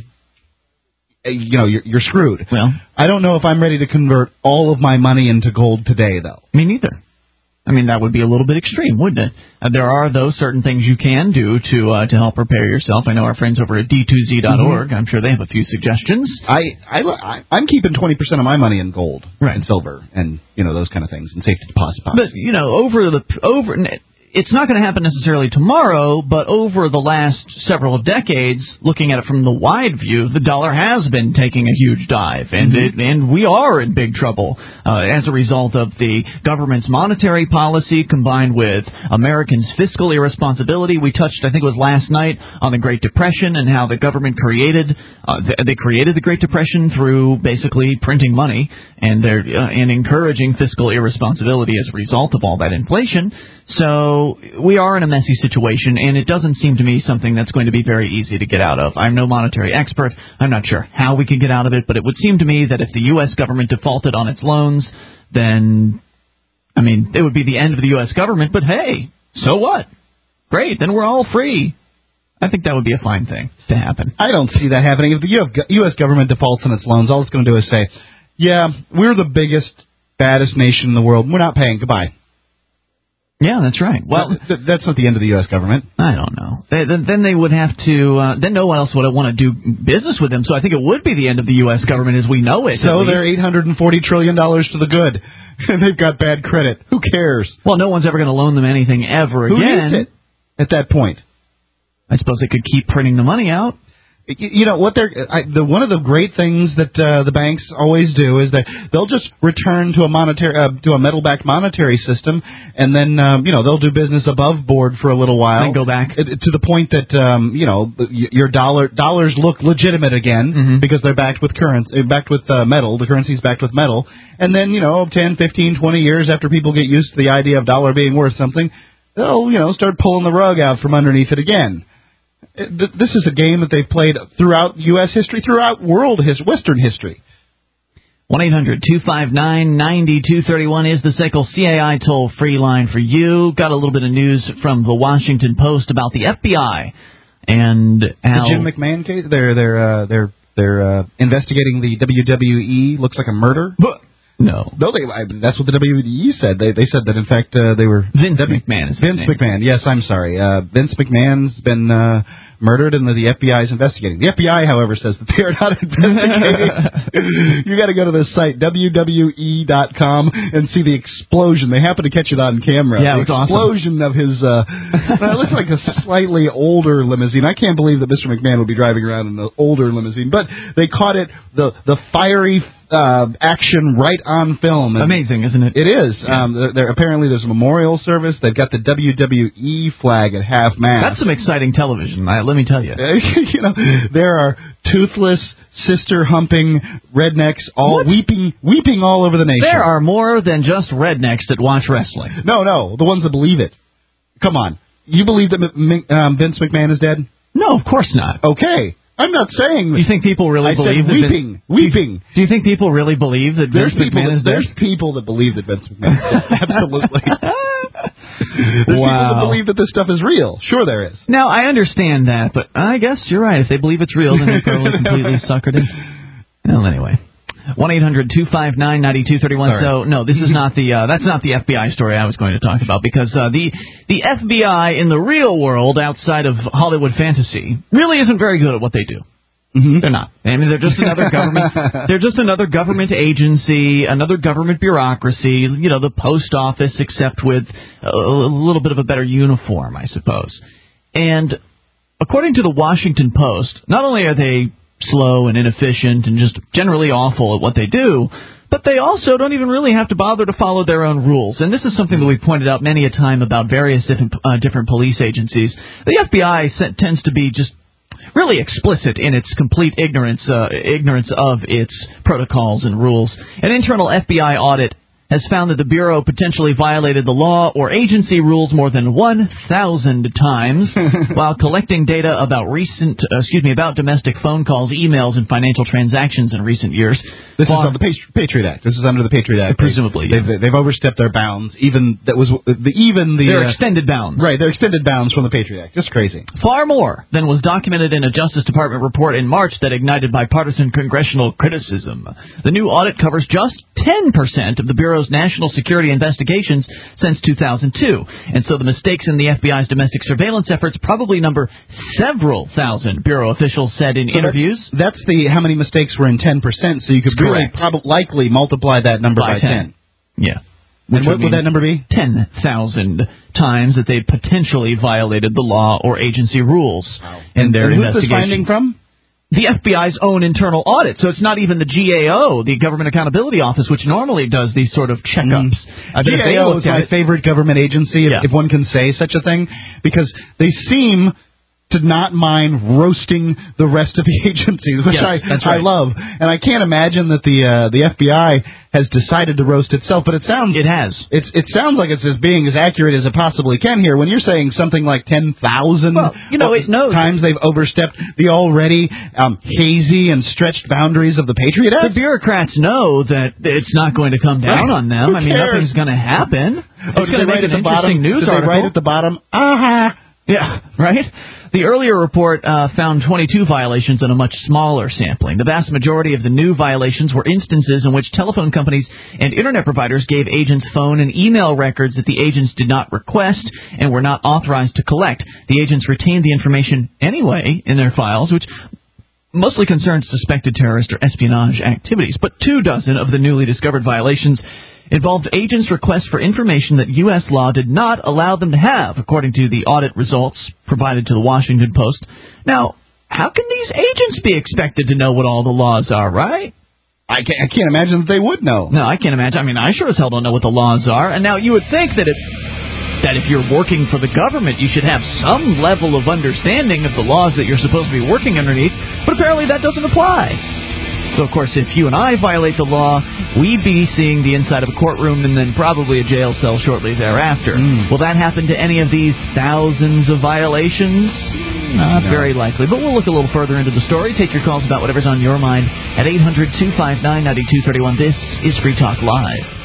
[SPEAKER 2] uh, you know, you're, you're screwed.
[SPEAKER 1] Well,
[SPEAKER 2] I don't know if I'm ready to convert all of my money into gold today, though.
[SPEAKER 1] Me neither. I mean, that would be a little bit extreme, wouldn't it? Uh, there are, though, certain things you can do to uh, to help prepare yourself. I know our friends over at D two Z dot org. Mm-hmm. I'm sure they have a few suggestions.
[SPEAKER 2] I, I, I'm keeping twenty percent of my money in gold
[SPEAKER 1] right.
[SPEAKER 2] and silver and, you know, those kind of things, and safety deposit boxes.
[SPEAKER 1] But, you know, over the over... It's not going to happen necessarily tomorrow, but over the last several decades, looking at it from the wide view, the dollar has been taking a huge dive, and mm-hmm. it, and we are in big trouble uh, as a result of the government's monetary policy combined with Americans' fiscal irresponsibility. We touched, I think it was last night, on the Great Depression and how the government created uh, they created the Great Depression through basically printing money and they're uh, and encouraging fiscal irresponsibility as a result of all that inflation. So we are in a messy situation, and it doesn't seem to me something that's going to be very easy to get out of. I'm no monetary expert. I'm not sure how we can get out of it, but it would seem to me that if the U S government defaulted on its loans, then, I mean, it would be the end of the U S government, but hey, so what? Great, then we're all free. I think that would be a fine thing to happen.
[SPEAKER 2] I don't see that happening. If the U S government defaults on its loans, all it's going to do is say, yeah, we're the biggest, baddest nation in the world. We're not paying. Goodbye.
[SPEAKER 1] Yeah, that's right. Well,
[SPEAKER 2] th- that's not the end of the U S government.
[SPEAKER 1] I don't know. They, then, then they would have to. Uh, then no one else would want to do business with them. So I think it would be the end of the U S government as we know it.
[SPEAKER 2] So they're eight hundred forty trillion dollars to the good, and they've got bad credit. Who cares?
[SPEAKER 1] Well, no one's ever going to loan them anything ever
[SPEAKER 2] Who
[SPEAKER 1] again.
[SPEAKER 2] needs it at that point?
[SPEAKER 1] I suppose they could keep printing the money out.
[SPEAKER 2] You know what? They're I, the one of the great things that uh, the banks always do is that they'll just return to a monetary uh, to a metal-backed monetary system, and then um, you know they'll do business above board for a little while,
[SPEAKER 1] and go back
[SPEAKER 2] to the point that um, you know your dollar dollars look legitimate again
[SPEAKER 1] mm-hmm.
[SPEAKER 2] because they're backed with currency, backed with uh, metal. The currency's backed with metal, and then you know ten, fifteen, twenty years after people get used to the idea of dollar being worth something, they'll you know start pulling the rug out from underneath it again. This is a game that they've played throughout U S history, throughout world his Western history.
[SPEAKER 1] one eight hundred two five nine nine two three one is the S A C L C A I toll-free line for you. Got a little bit of news from the Washington Post about the F B I and how
[SPEAKER 2] the Jim McMahon case. They're they're uh, they're they're uh, investigating the W W E. Looks like a murder.
[SPEAKER 1] But no,
[SPEAKER 2] no, they. I, that's what the W W E said. They they said that in fact uh, they were
[SPEAKER 1] Vince w, McMahon. Is
[SPEAKER 2] Vince McMahon. Yes, I'm sorry. Uh, Vince McMahon's been uh, murdered, and the F B I is investigating. The F B I, however, says that they are not investigating. You got to go to the site W W E dot com and see the explosion. They happen to catch it on camera.
[SPEAKER 1] Yeah,
[SPEAKER 2] the
[SPEAKER 1] it's
[SPEAKER 2] explosion
[SPEAKER 1] awesome.
[SPEAKER 2] of his. Uh, it looks like a slightly older limousine. I can't believe that Mister McMahon would be driving around in an older limousine, but they caught it. The the fiery. Uh, action right on film. And
[SPEAKER 1] amazing, isn't it?
[SPEAKER 2] It is. Yeah. Um, there apparently there's a memorial service. They've got the W W E flag at half mast.
[SPEAKER 1] That's some exciting television. I, let me tell you.
[SPEAKER 2] You know, there are toothless, sister humping rednecks all
[SPEAKER 1] what?
[SPEAKER 2] weeping, weeping all over the nation.
[SPEAKER 1] There are more than just rednecks that watch wrestling.
[SPEAKER 2] No, no, the ones that believe it. Come on, you believe that M- um, Vince McMahon is dead?
[SPEAKER 1] No, of course not.
[SPEAKER 2] Okay. I'm not saying...
[SPEAKER 1] Do you think people really
[SPEAKER 2] I
[SPEAKER 1] believe
[SPEAKER 2] said weeping,
[SPEAKER 1] that...
[SPEAKER 2] Vince, weeping.
[SPEAKER 1] Do you think people really believe that
[SPEAKER 2] there's
[SPEAKER 1] Vince McMahon
[SPEAKER 2] that,
[SPEAKER 1] is dead?
[SPEAKER 2] There's people that believe that Vince McMahon is dead. Absolutely. There's
[SPEAKER 1] wow.
[SPEAKER 2] people that believe that this stuff is real. Sure there is.
[SPEAKER 1] Now, I understand that, but I guess you're right. If they believe it's real, then they're probably completely suckered in. Well, anyway... one eight hundred two five nine nine two three one. So no, this is not the uh, that's not the F B I story I was going to talk about, because uh, the the F B I in the real world outside of Hollywood fantasy really isn't very good at what they do.
[SPEAKER 2] Mm-hmm.
[SPEAKER 1] They're not. I mean, they're just another government. They're just another government agency, another government bureaucracy. You know, the post office, except with a, a little bit of a better uniform, I suppose. And according to the Washington Post, not only are they slow and inefficient and just generally awful at what they do, but they also don't even really have to bother to follow their own rules. And this is something that we've pointed out many a time about various different uh, different police agencies. The F B I tends to be just really explicit in its complete ignorance uh, ignorance of its protocols and rules. An internal F B I audit has found that the Bureau potentially violated the law or agency rules more than one thousand times while collecting data about recent, uh, excuse me, about domestic phone calls, emails, and financial transactions in recent years.
[SPEAKER 2] This Far. is on the Patriot Act. This is under the Patriot Act.
[SPEAKER 1] Presumably,
[SPEAKER 2] they,
[SPEAKER 1] yeah.
[SPEAKER 2] they've, they've overstepped their bounds. Even that was the even the
[SPEAKER 1] their
[SPEAKER 2] uh,
[SPEAKER 1] extended bounds.
[SPEAKER 2] Right, their extended bounds from the Patriot Act. Just crazy.
[SPEAKER 1] Far more than was documented in a Justice Department report in March that ignited bipartisan congressional criticism. The new audit covers just ten percent of the Bureau's national security investigations since two thousand two, and so the mistakes in the F B I's domestic surveillance efforts probably number several thousand, Bureau officials said in
[SPEAKER 2] so
[SPEAKER 1] interviews.
[SPEAKER 2] That's, that's the how many mistakes were in ten percent, so you could really probably likely multiply that number by, by ten. ten.
[SPEAKER 1] Yeah.
[SPEAKER 2] Which and what would, would that number be?
[SPEAKER 1] ten thousand times that they potentially violated the law or agency rules wow. in their
[SPEAKER 2] and
[SPEAKER 1] investigation.
[SPEAKER 2] Who's this finding from?
[SPEAKER 1] The F B I's own internal audit. So it's not even the G A O, the Government Accountability Office, which normally does these sort of checkups.
[SPEAKER 2] Mm. G A O is my it, favorite government agency, if,
[SPEAKER 1] yeah.
[SPEAKER 2] if one can say such a thing, because they seem to not mind roasting the rest of the agencies, which
[SPEAKER 1] yes,
[SPEAKER 2] I
[SPEAKER 1] that's right.
[SPEAKER 2] I love. And I can't imagine that the uh, the F B I has decided to roast itself, but it sounds
[SPEAKER 1] it has.
[SPEAKER 2] It's it sounds like it's as being as accurate as it possibly can here. When you're saying something like ten thousand
[SPEAKER 1] well, you know, it knows.
[SPEAKER 2] times they've overstepped the already um, hazy and stretched boundaries of the Patriot Act.
[SPEAKER 1] The bureaucrats know that it's not going to come down on them.
[SPEAKER 2] Who
[SPEAKER 1] I mean,
[SPEAKER 2] cares?
[SPEAKER 1] nothing's going to happen.
[SPEAKER 2] Oh,
[SPEAKER 1] it's going to make an
[SPEAKER 2] interesting
[SPEAKER 1] bottom, news
[SPEAKER 2] did
[SPEAKER 1] article.
[SPEAKER 2] They write at the bottom, aha.
[SPEAKER 1] Yeah, right? The earlier report uh, found twenty-two violations in a much smaller sampling. The vast majority of the new violations were instances in which telephone companies and Internet providers gave agents phone and email records that the agents did not request and were not authorized to collect. The agents retained the information anyway in their files, which mostly concerned suspected terrorist or espionage activities. But two dozen of the newly discovered violations involved agents' requests for information that U S law did not allow them to have, according to the audit results provided to the Washington Post. Now, how can these agents be expected to know what all the laws are, right?
[SPEAKER 2] I can't, I can't imagine that they would know.
[SPEAKER 1] No, I can't imagine. I mean, I sure as hell don't know what the laws are. And now you would think that if, that if you're working for the government, you should have some level of understanding of the laws that you're supposed to be working underneath, but apparently that doesn't apply. So, of course, if you and I violate the law, we'd be seeing the inside of a courtroom and then probably a jail cell shortly thereafter. Mm. Will that happen to any of these thousands of violations? Not no. very likely. But we'll look a little further into the story. Take your calls about whatever's on your mind at eight hundred two five nine nine two three one. This is Free Talk Live.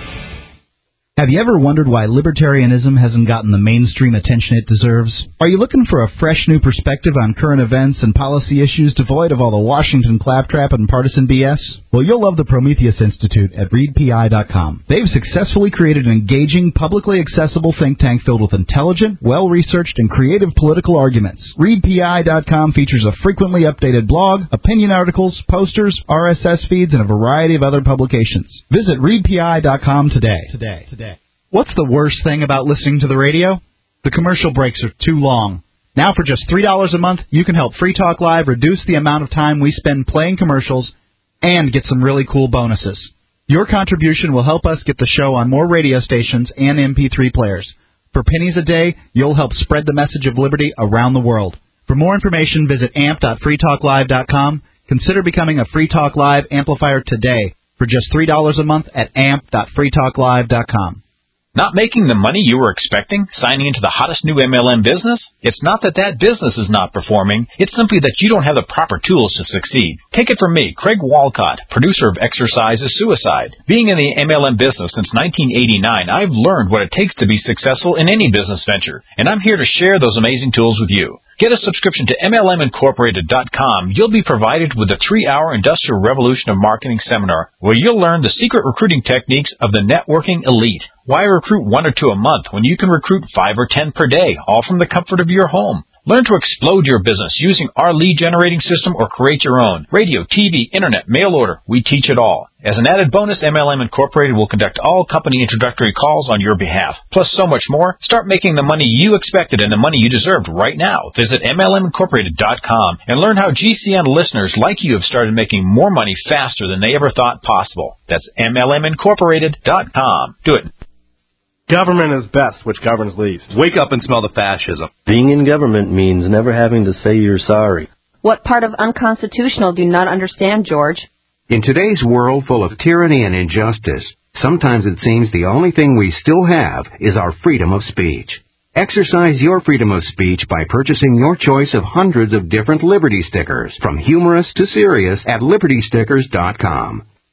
[SPEAKER 2] Have you ever wondered why libertarianism hasn't gotten the mainstream attention it deserves? Are you looking for a fresh new perspective on current events and policy issues devoid of all the Washington claptrap and partisan B S? Well, you'll love the Prometheus Institute at read P I dot com. They've successfully created an engaging, publicly accessible think tank filled with intelligent, well-researched, and creative political arguments. read P I dot com features a frequently updated blog, opinion articles, posters, R S S feeds, and a variety of other publications. Visit read P I dot com today. Today. Today. What's the worst thing about listening to the radio? The commercial breaks are too long. Now for just three dollars a month, you can help Free Talk Live reduce the amount of time we spend playing commercials and get some really cool bonuses. Your contribution will help us get the show on more radio stations and M P three players. For pennies a day, you'll help spread the message of liberty around the world. For more information, visit amp dot free talk live dot com. Consider becoming a Free Talk Live amplifier today for just three dollars a month at amp dot free talk live dot com.
[SPEAKER 17] Not making the money you were expecting? Signing into the hottest new M L M business? It's not that that business is not performing. It's simply that you don't have the proper tools to succeed. Take it from me, Craig Walcott, producer of Exercise is Suicide. Being in the M L M business since nineteen eighty-nine, I've learned what it takes to be successful in any business venture, and I'm here to share those amazing tools with you. Get a subscription to M L M Incorporated dot com. You'll be provided with a three-hour Industrial Revolution of Marketing seminar where you'll learn the secret recruiting techniques of the networking elite. Why recruit one or two a month when you can recruit five or ten per day, all from the comfort of your home? Learn to explode your business using our lead generating system or create your own. Radio, T V, internet, mail order, we teach it all. As an added bonus, M L M Incorporated will conduct all company introductory calls on your behalf. Plus so much more. Start making the money you expected and the money you deserved right now. Visit M L M Incorporated dot com and learn how G C N listeners like you have started making more money faster than they ever thought possible. That's M L M Incorporated dot com. Do it.
[SPEAKER 18] Government is best, which governs least.
[SPEAKER 19] Wake up and smell the fascism. Being in government means never having to say you're sorry.
[SPEAKER 12] What part of unconstitutional do you not understand, George?
[SPEAKER 20] In today's world full of tyranny and injustice, sometimes it seems the only thing we still have is our freedom of speech. Exercise your freedom of speech by purchasing your choice of hundreds of different Liberty stickers, from humorous to serious, at liberty stickers dot com.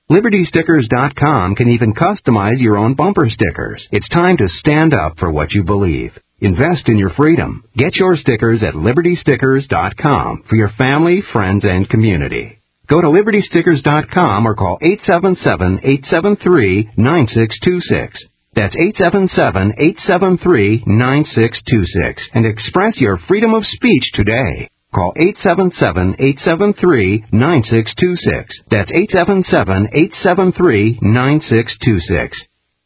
[SPEAKER 20] Liberty Stickers dot com can even customize your own bumper stickers. It's time to stand up for what you believe. Invest in your freedom. Get your stickers at Liberty Stickers dot com for your family, friends, and community. Go to Liberty Stickers dot com or call eight seven seven, eight seven three, nine six two six. That's eight seven seven, eight seven three, nine six two six and express your freedom of speech today. Call eight seven seven, eight seven three, nine six two six. That's eight seven seven, eight seven three, nine six two six.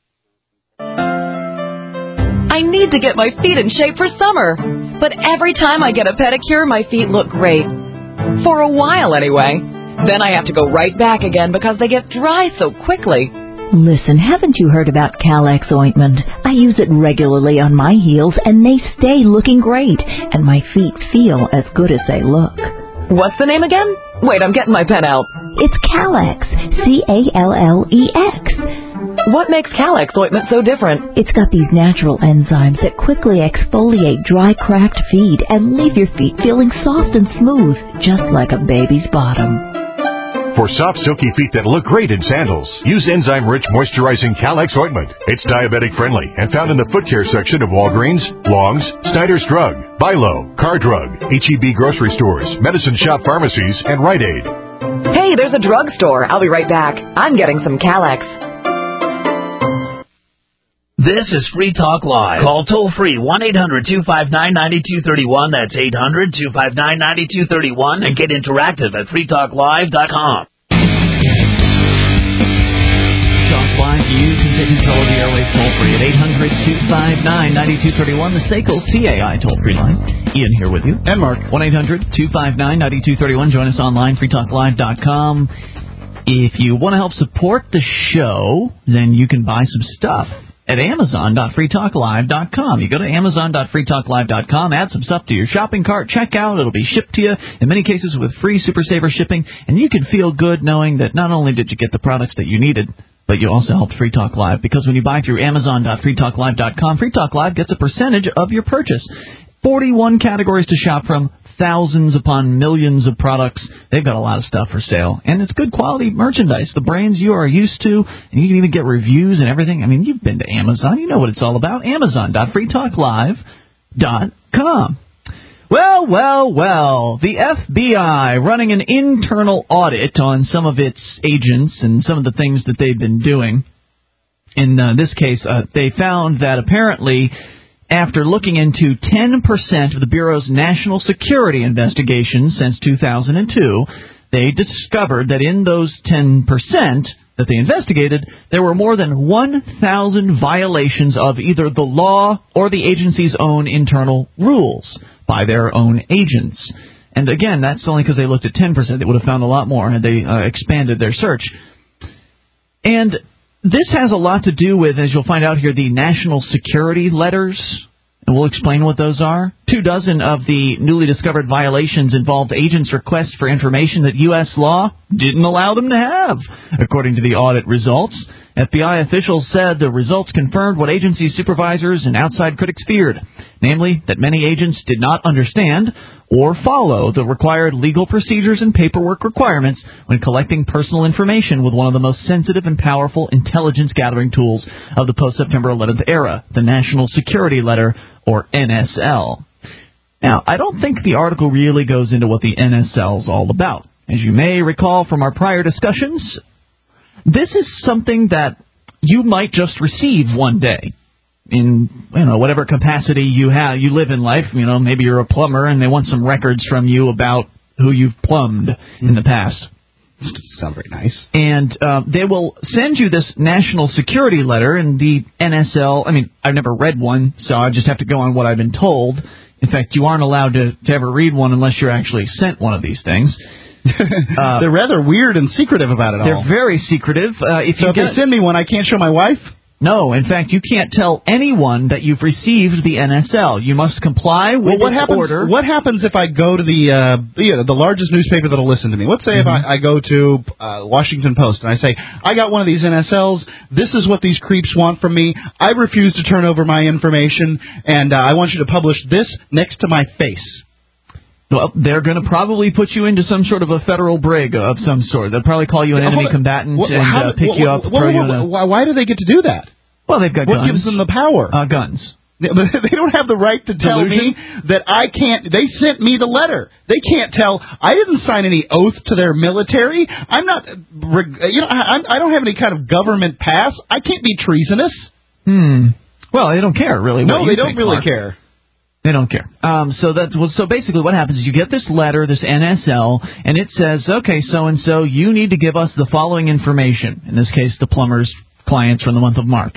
[SPEAKER 21] I need to get my feet in shape for summer, but every time I get a pedicure, my feet look great. For a while, anyway. Then I have to go right back again because they get dry so quickly.
[SPEAKER 22] Listen, haven't you heard about Calex ointment? I use it regularly on my heels, and they stay looking great, and my feet feel as good as they look.
[SPEAKER 21] What's the name again? Wait, I'm getting my pen out.
[SPEAKER 22] It's Calex, C A L L E X.
[SPEAKER 21] What makes Calex ointment so different?
[SPEAKER 22] It's got these natural enzymes that quickly exfoliate dry, cracked feet and leave your feet feeling soft and smooth, just like a baby's bottom.
[SPEAKER 15] For soft, silky feet that look great in sandals, use enzyme-rich moisturizing Calex ointment. It's diabetic-friendly and found in the foot care section of Walgreens, Long's, Snyder's Drug, Bilo, Car Drug, H E B grocery stores, medicine shop pharmacies, and Rite Aid.
[SPEAKER 21] Hey, there's a drugstore. I'll be right back. I'm getting some Calex.
[SPEAKER 9] This is Free Talk Live. Call toll-free one eight hundred two five nine nine two three one. That's eight hundred two five nine nine two three one. And get interactive at free talk live dot com.
[SPEAKER 1] Talk Live, you can take control of the airwaves toll-free at eight hundred two five nine nine two three one, the S A C L C A I toll-free line. Ian here with you.
[SPEAKER 2] And Mark.
[SPEAKER 1] one eight hundred two five nine nine two three one. Join us online, free talk live dot com. If you want to help support the show, then you can buy some stuff at amazon dot free talk live dot com. You go to amazon dot free talk live dot com, add some stuff to your shopping cart, check out, it'll be shipped to you, in many cases with free Super Saver shipping, and you can feel good knowing that not only did you get the products that you needed, but you also helped Free Talk Live, because when you buy through amazon dot free talk live dot com, Free Talk Live gets a percentage of your purchase. forty-one categories to shop from, thousands upon millions of products. They've got a lot of stuff for sale, and it's good quality merchandise, the brands you are used to, and you can even get reviews and everything. I mean, you've been to Amazon. You know what it's all about. amazon dot free talk live dot com. Well, well, well, the F B I running an internal audit on some of its agents and some of the things that they've been doing. In uh, this case, uh, they found that apparently after looking into ten percent of the Bureau's national security investigations since two thousand two, they discovered that in those ten percent that they investigated, there were more than one thousand violations of either the law or the agency's own internal rules by their own agents. And again, that's only because they looked at ten percent. They would have found a lot more had they uh, expanded their search. And this has a lot to do with, as you'll find out here, the national security letters, and we'll explain what those are. Two dozen of the newly discovered violations involved agents' requests for information that U S law didn't allow them to have, according to the audit results. F B I officials said the results confirmed what agency supervisors and outside critics feared, namely that many agents did not understand or follow the required legal procedures and paperwork requirements when collecting personal information with one of the most sensitive and powerful intelligence-gathering tools of the post-September eleventh era, the National Security Letter, or N S L. Now, I don't think the article really goes into what the N S L is all about. As you may recall from our prior discussions, this is something that you might just receive one day. In, you know, whatever capacity you have, you live in life. You know, maybe you're a plumber and they want some records from you about who you've plumbed mm-hmm. in the past.
[SPEAKER 2] Sounds very nice.
[SPEAKER 1] And uh, they will send you this national security letter, and the N S L, I mean, I've never read one, so I just have to go on what I've been told. In fact, you aren't allowed to, to ever read one unless you're actually sent one of these things.
[SPEAKER 2] uh, they're rather weird and secretive about it all.
[SPEAKER 1] They're very secretive. Uh, if
[SPEAKER 2] so
[SPEAKER 1] you
[SPEAKER 2] if
[SPEAKER 1] get,
[SPEAKER 2] they send me one, I can't show my wife?
[SPEAKER 1] No, in fact, you can't tell anyone that you've received the N S L. You must comply with
[SPEAKER 2] well, what
[SPEAKER 1] its
[SPEAKER 2] happens,
[SPEAKER 1] order.
[SPEAKER 2] What happens if I go to the uh, you know, the largest newspaper that'll listen to me? Let's say mm-hmm. if I, I go to uh, Washington Post and I say, I got one of these N S Ls. This is what these creeps want from me. I refuse to turn over my information, and uh, I want you to publish this next to my face.
[SPEAKER 1] Well, they're going to probably put you into some sort of a federal brig of some sort. They'll probably call you an enemy combatant
[SPEAKER 2] What-
[SPEAKER 1] and
[SPEAKER 2] how-
[SPEAKER 1] uh, pick
[SPEAKER 2] what-
[SPEAKER 1] you up,
[SPEAKER 2] what-
[SPEAKER 1] throw
[SPEAKER 2] what-
[SPEAKER 1] you in a...
[SPEAKER 2] why, why do they get to do that?
[SPEAKER 1] Well, they've got
[SPEAKER 2] what
[SPEAKER 1] guns.
[SPEAKER 2] gives them the power?
[SPEAKER 1] Uh, guns.
[SPEAKER 2] They don't have the right to tell
[SPEAKER 1] Delusion?
[SPEAKER 2] me that I can't. They sent me the letter. They can't tell. I didn't sign any oath to their military. I'm not. You know, I, I don't have any kind of government pass. I can't be treasonous.
[SPEAKER 1] Hmm. Well, they don't care, really.
[SPEAKER 2] No,
[SPEAKER 1] what you
[SPEAKER 2] they don't
[SPEAKER 1] think,
[SPEAKER 2] really
[SPEAKER 1] Mark.
[SPEAKER 2] care.
[SPEAKER 1] They don't care. Um, so that was so basically what happens is you get this letter, this N S L, and it says, okay, so and so, you need to give us the following information. In this case, the plumber's clients from the month of March.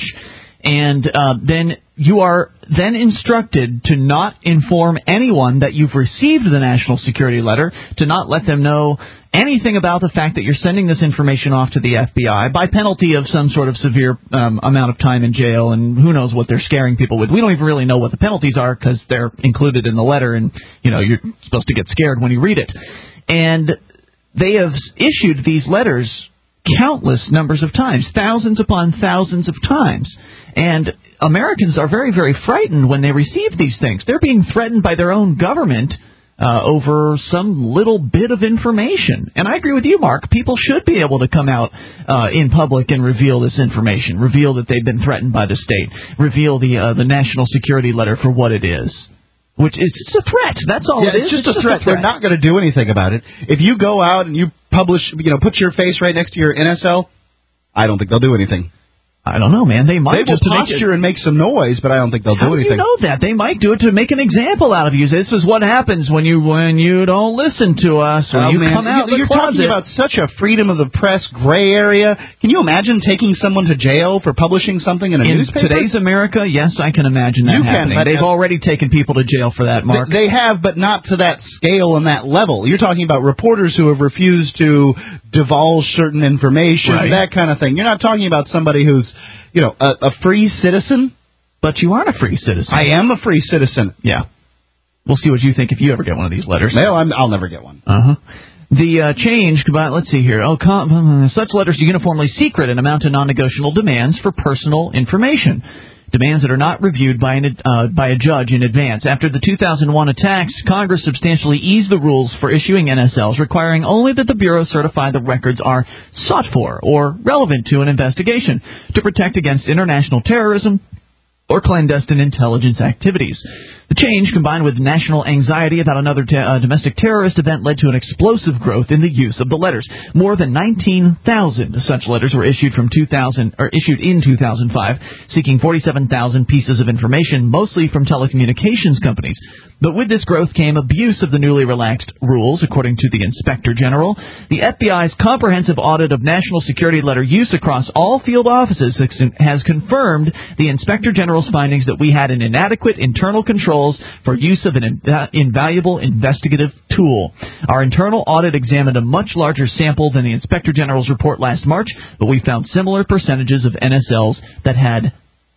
[SPEAKER 1] And uh, then you are then instructed to not inform anyone that you've received the national security letter, to not let them know anything about the fact that you're sending this information off to the F B I by penalty of some sort of severe um, amount of time in jail, and who knows what they're scaring people with. We don't even really know what the penalties are because they're included in the letter, and you know you're supposed to get scared when you read it. And they have issued these letters countless numbers of times, thousands upon thousands of times. And Americans are very, very frightened when they receive these things. They're being threatened by their own government uh, over some little bit of information. And I agree with you, Mark. People should be able to come out uh, in public and reveal this information, reveal that they've been threatened by the state, reveal the uh, the national security letter for what it is. Which is it's a threat. That's all
[SPEAKER 2] Yeah,
[SPEAKER 1] it is.
[SPEAKER 2] it's just a threat. They're not going to do anything about it. If you go out and you publish, you know, put your face right next to your N S L, I don't think they'll do anything.
[SPEAKER 1] I don't know, man. They might
[SPEAKER 2] They will
[SPEAKER 1] just to make it-
[SPEAKER 2] posture and make some noise, but I don't think they'll
[SPEAKER 1] How
[SPEAKER 2] do
[SPEAKER 1] do
[SPEAKER 2] anything.
[SPEAKER 1] you know that? They might do it to make an example out of you. This is what happens when you when you don't listen to us or
[SPEAKER 2] Oh,
[SPEAKER 1] you
[SPEAKER 2] man,
[SPEAKER 1] come out
[SPEAKER 2] You're
[SPEAKER 1] the closet.
[SPEAKER 2] talking about such a freedom of the press gray area. Can you imagine taking someone to jail for publishing something in a
[SPEAKER 1] in
[SPEAKER 2] newspaper?
[SPEAKER 1] today's America, yes, I can imagine that
[SPEAKER 2] You can,
[SPEAKER 1] happening.
[SPEAKER 2] but-
[SPEAKER 1] They've already taken people to jail for that, Mark.
[SPEAKER 2] They have, but not to that scale and that level. You're talking about reporters who have refused to divulge certain information,
[SPEAKER 1] Right.
[SPEAKER 2] that kind of thing. You're not talking about somebody who's, you know, a, a free citizen.
[SPEAKER 1] But you aren't a free citizen.
[SPEAKER 2] I am a free citizen.
[SPEAKER 1] Yeah. We'll see what you think if you ever get one of these letters.
[SPEAKER 2] No, I'm, I'll never get one.
[SPEAKER 1] Uh-huh. The uh, change, let's see here. Oh, com- such letters are uniformly secret and amount to non-negotiable demands for personal information. Demands that are not reviewed by, an, uh, by a judge in advance. After the two thousand one attacks, Congress substantially eased the rules for issuing N S Ls, requiring only that the Bureau certify the records are sought for or relevant to an investigation to protect against international terrorism or clandestine intelligence activities. The change, combined with national anxiety about another te- uh, domestic terrorist event, led to an explosive growth in the use of the letters. More than nineteen thousand such letters were issued from two thousand or issued in two thousand five, seeking forty-seven thousand pieces of information, mostly from telecommunications companies. But with this growth came abuse of the newly relaxed rules, according to the Inspector General. The F B I's comprehensive audit of national security letter use across all field offices has confirmed the Inspector General's findings that we had an inadequate internal controls for use of an inv- invaluable investigative tool. Our internal audit examined a much larger sample than the Inspector General's report last March, but we found similar percentages of N S Ls that had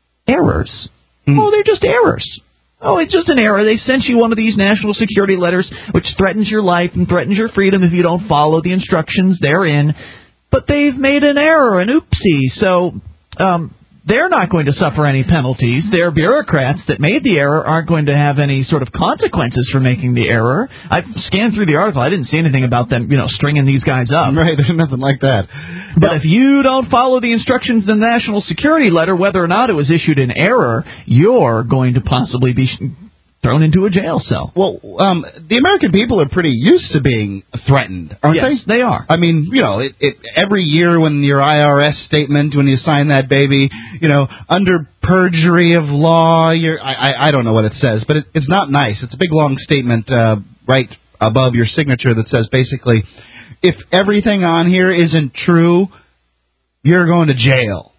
[SPEAKER 1] errors. Mm. Oh, they're just errors. Oh, it's just an error. They sent you one of these national security letters which threatens your life and threatens your freedom if you don't follow the instructions therein. But they've made an error, an oopsie. So um, they're not going to suffer any penalties. Their bureaucrats that made the error aren't going to have any sort of consequences for making the error. I scanned through the article. I didn't see anything about them, you know, stringing these guys up.
[SPEAKER 2] Right, there's nothing like that.
[SPEAKER 1] But if you don't follow the instructions in the national security letter, whether or not it was issued in error, you're going to possibly be thrown into a jail cell.
[SPEAKER 2] Well, um, the American people are pretty used to being threatened, aren't
[SPEAKER 1] yes,
[SPEAKER 2] they?
[SPEAKER 1] they are.
[SPEAKER 2] I mean, you know, it, it, every year when your I R S statement, when you sign that baby, you know, under perjury of law, you're, I, I, I don't know what it says, but it, it's not nice. It's a big, long statement uh, right above your signature that says basically, if everything on here isn't true, you're going to jail.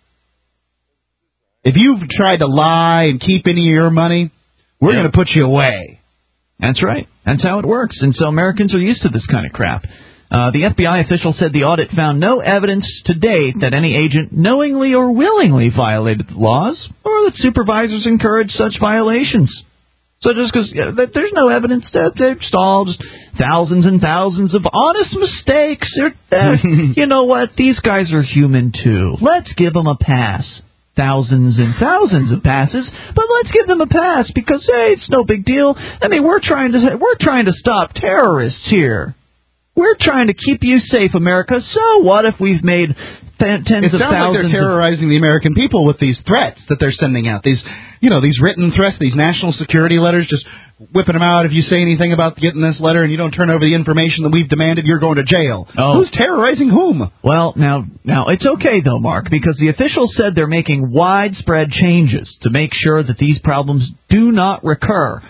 [SPEAKER 2] If you've tried to lie and keep any of your money, we're
[SPEAKER 1] yeah.
[SPEAKER 2] going to put you away.
[SPEAKER 1] That's right. That's how it works. And so Americans are used to this kind of crap. Uh, the F B I official said the audit found no evidence to date that any agent knowingly or willingly violated the laws or that supervisors encouraged such violations. So just because you know, there's no evidence that they're just all just thousands and thousands of honest mistakes. They're, they're, you know what? These guys are human, too. Let's give them a pass. thousands and thousands of passes, but let's give them a pass because, hey, it's no big deal. I mean, we're trying to we're trying to stop terrorists here. We're trying to keep you safe, America. So what if we've made th- tens
[SPEAKER 2] it
[SPEAKER 1] of thousands? It
[SPEAKER 2] sounds like they're terrorizing
[SPEAKER 1] of...
[SPEAKER 2] the American people with these threats that they're sending out. These, you know, these written threats, these national security letters, just whipping them out. If you say anything about getting this letter and you don't turn over the information that we've demanded, you're going to jail.
[SPEAKER 1] Oh.
[SPEAKER 2] Who's terrorizing whom?
[SPEAKER 1] Well, now, now it's okay, though, Mark, because the officials said they're making widespread changes to make sure that these problems do not recur.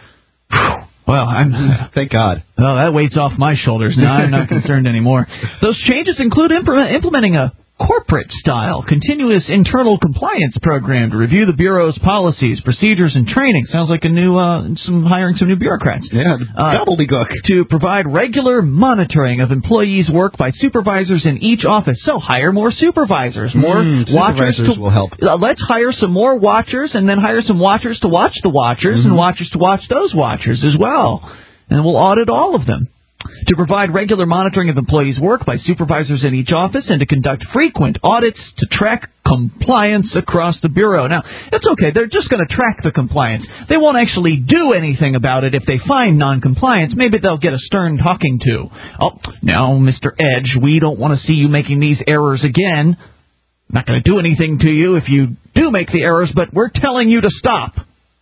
[SPEAKER 1] Well, I'm...
[SPEAKER 2] Thank God.
[SPEAKER 1] Well, that weight's off my shoulders now. I'm not concerned anymore. Those changes include implement, implementing a corporate-style continuous internal compliance program to review the Bureau's policies, procedures, and training. Sounds like a new, uh, some hiring some new bureaucrats.
[SPEAKER 2] Yeah,
[SPEAKER 1] uh,
[SPEAKER 2] gobbledygook.
[SPEAKER 1] To provide regular monitoring of employees' work by supervisors in each office. So hire more supervisors, more
[SPEAKER 2] mm,
[SPEAKER 1] watchers.
[SPEAKER 2] Supervisors
[SPEAKER 1] to,
[SPEAKER 2] will help.
[SPEAKER 1] Uh, let's hire some more watchers, and then hire some watchers to watch the watchers, mm-hmm. and watchers to watch those watchers as well. And we'll audit all of them. To provide regular monitoring of employees' work by supervisors in each office and to conduct frequent audits to track compliance across the Bureau. Now, it's okay. They're just going to track the compliance. They won't actually do anything about it if they find noncompliance. Maybe they'll get a stern talking to. Oh, now, Mister Edge, we don't want to see you making these errors again. Not going to do anything to you if you do make the errors, but we're telling you to stop.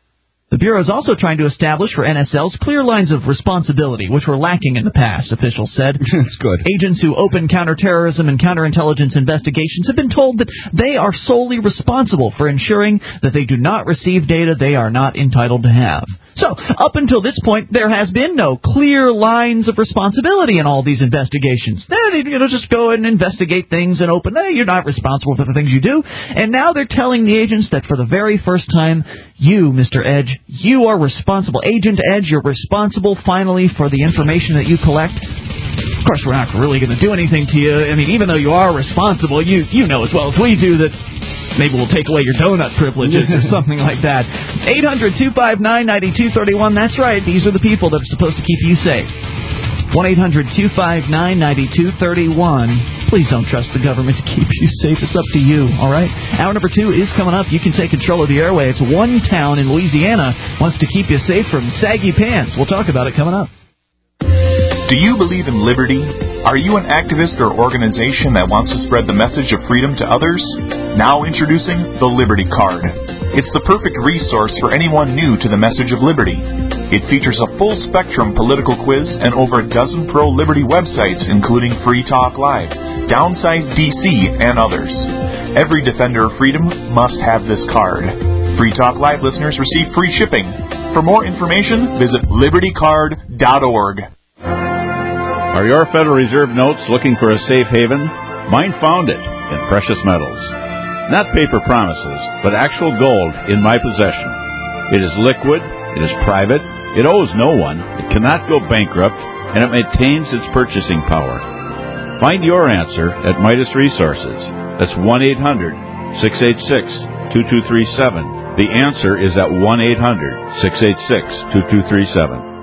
[SPEAKER 1] The Bureau is also trying to establish for N S Ls clear lines of responsibility, which were lacking in the past, officials said.
[SPEAKER 2] That's good.
[SPEAKER 1] Agents who open counterterrorism and counterintelligence investigations have been told that they are solely responsible for ensuring that they do not receive data they are not entitled to have. So, up until this point, there has been no clear lines of responsibility in all these investigations. They, you know, just go and investigate things and open. Hey, you're not responsible for the things you do. And now they're telling the agents that for the very first time, you, Mister Edge, you are responsible. Agent Edge, you're responsible, finally, for the information that you collect. Of course, we're not really going to do anything to you. I mean, even though you are responsible, you you know as well as we do that maybe we'll take away your donut privileges or something like that. eight hundred two five nine nine two three one. That's right. These are the people that are supposed to keep you safe. one eight hundred two five nine nine two three one. Please don't trust the government to keep you safe. It's up to you, all right? Hour number two is coming up. You can take control of the airwaves. One town in Louisiana wants to keep you safe from saggy pants. We'll talk about it coming up.
[SPEAKER 3] Do you believe in liberty? Are you an activist or organization that wants to spread the message of freedom to others? Now introducing the Liberty Card. It's the perfect resource for anyone new to the message of liberty. It features a full-spectrum political quiz and over a dozen pro-liberty websites, including Free Talk Live, Downsize D C, and others. Every defender of freedom must have this card. Free Talk Live listeners receive free shipping. For more information, visit liberty card dot org.
[SPEAKER 4] Are your Federal Reserve notes looking for a safe haven? Mine found it in precious metals. Not paper promises, but actual gold in my possession. It is liquid, it is private, it owes no one, it cannot go bankrupt, and it maintains its purchasing power. Find your answer at Midas Resources. That's one eight hundred six eight six two two three seven. The answer is at one eight hundred six eight six two two three seven.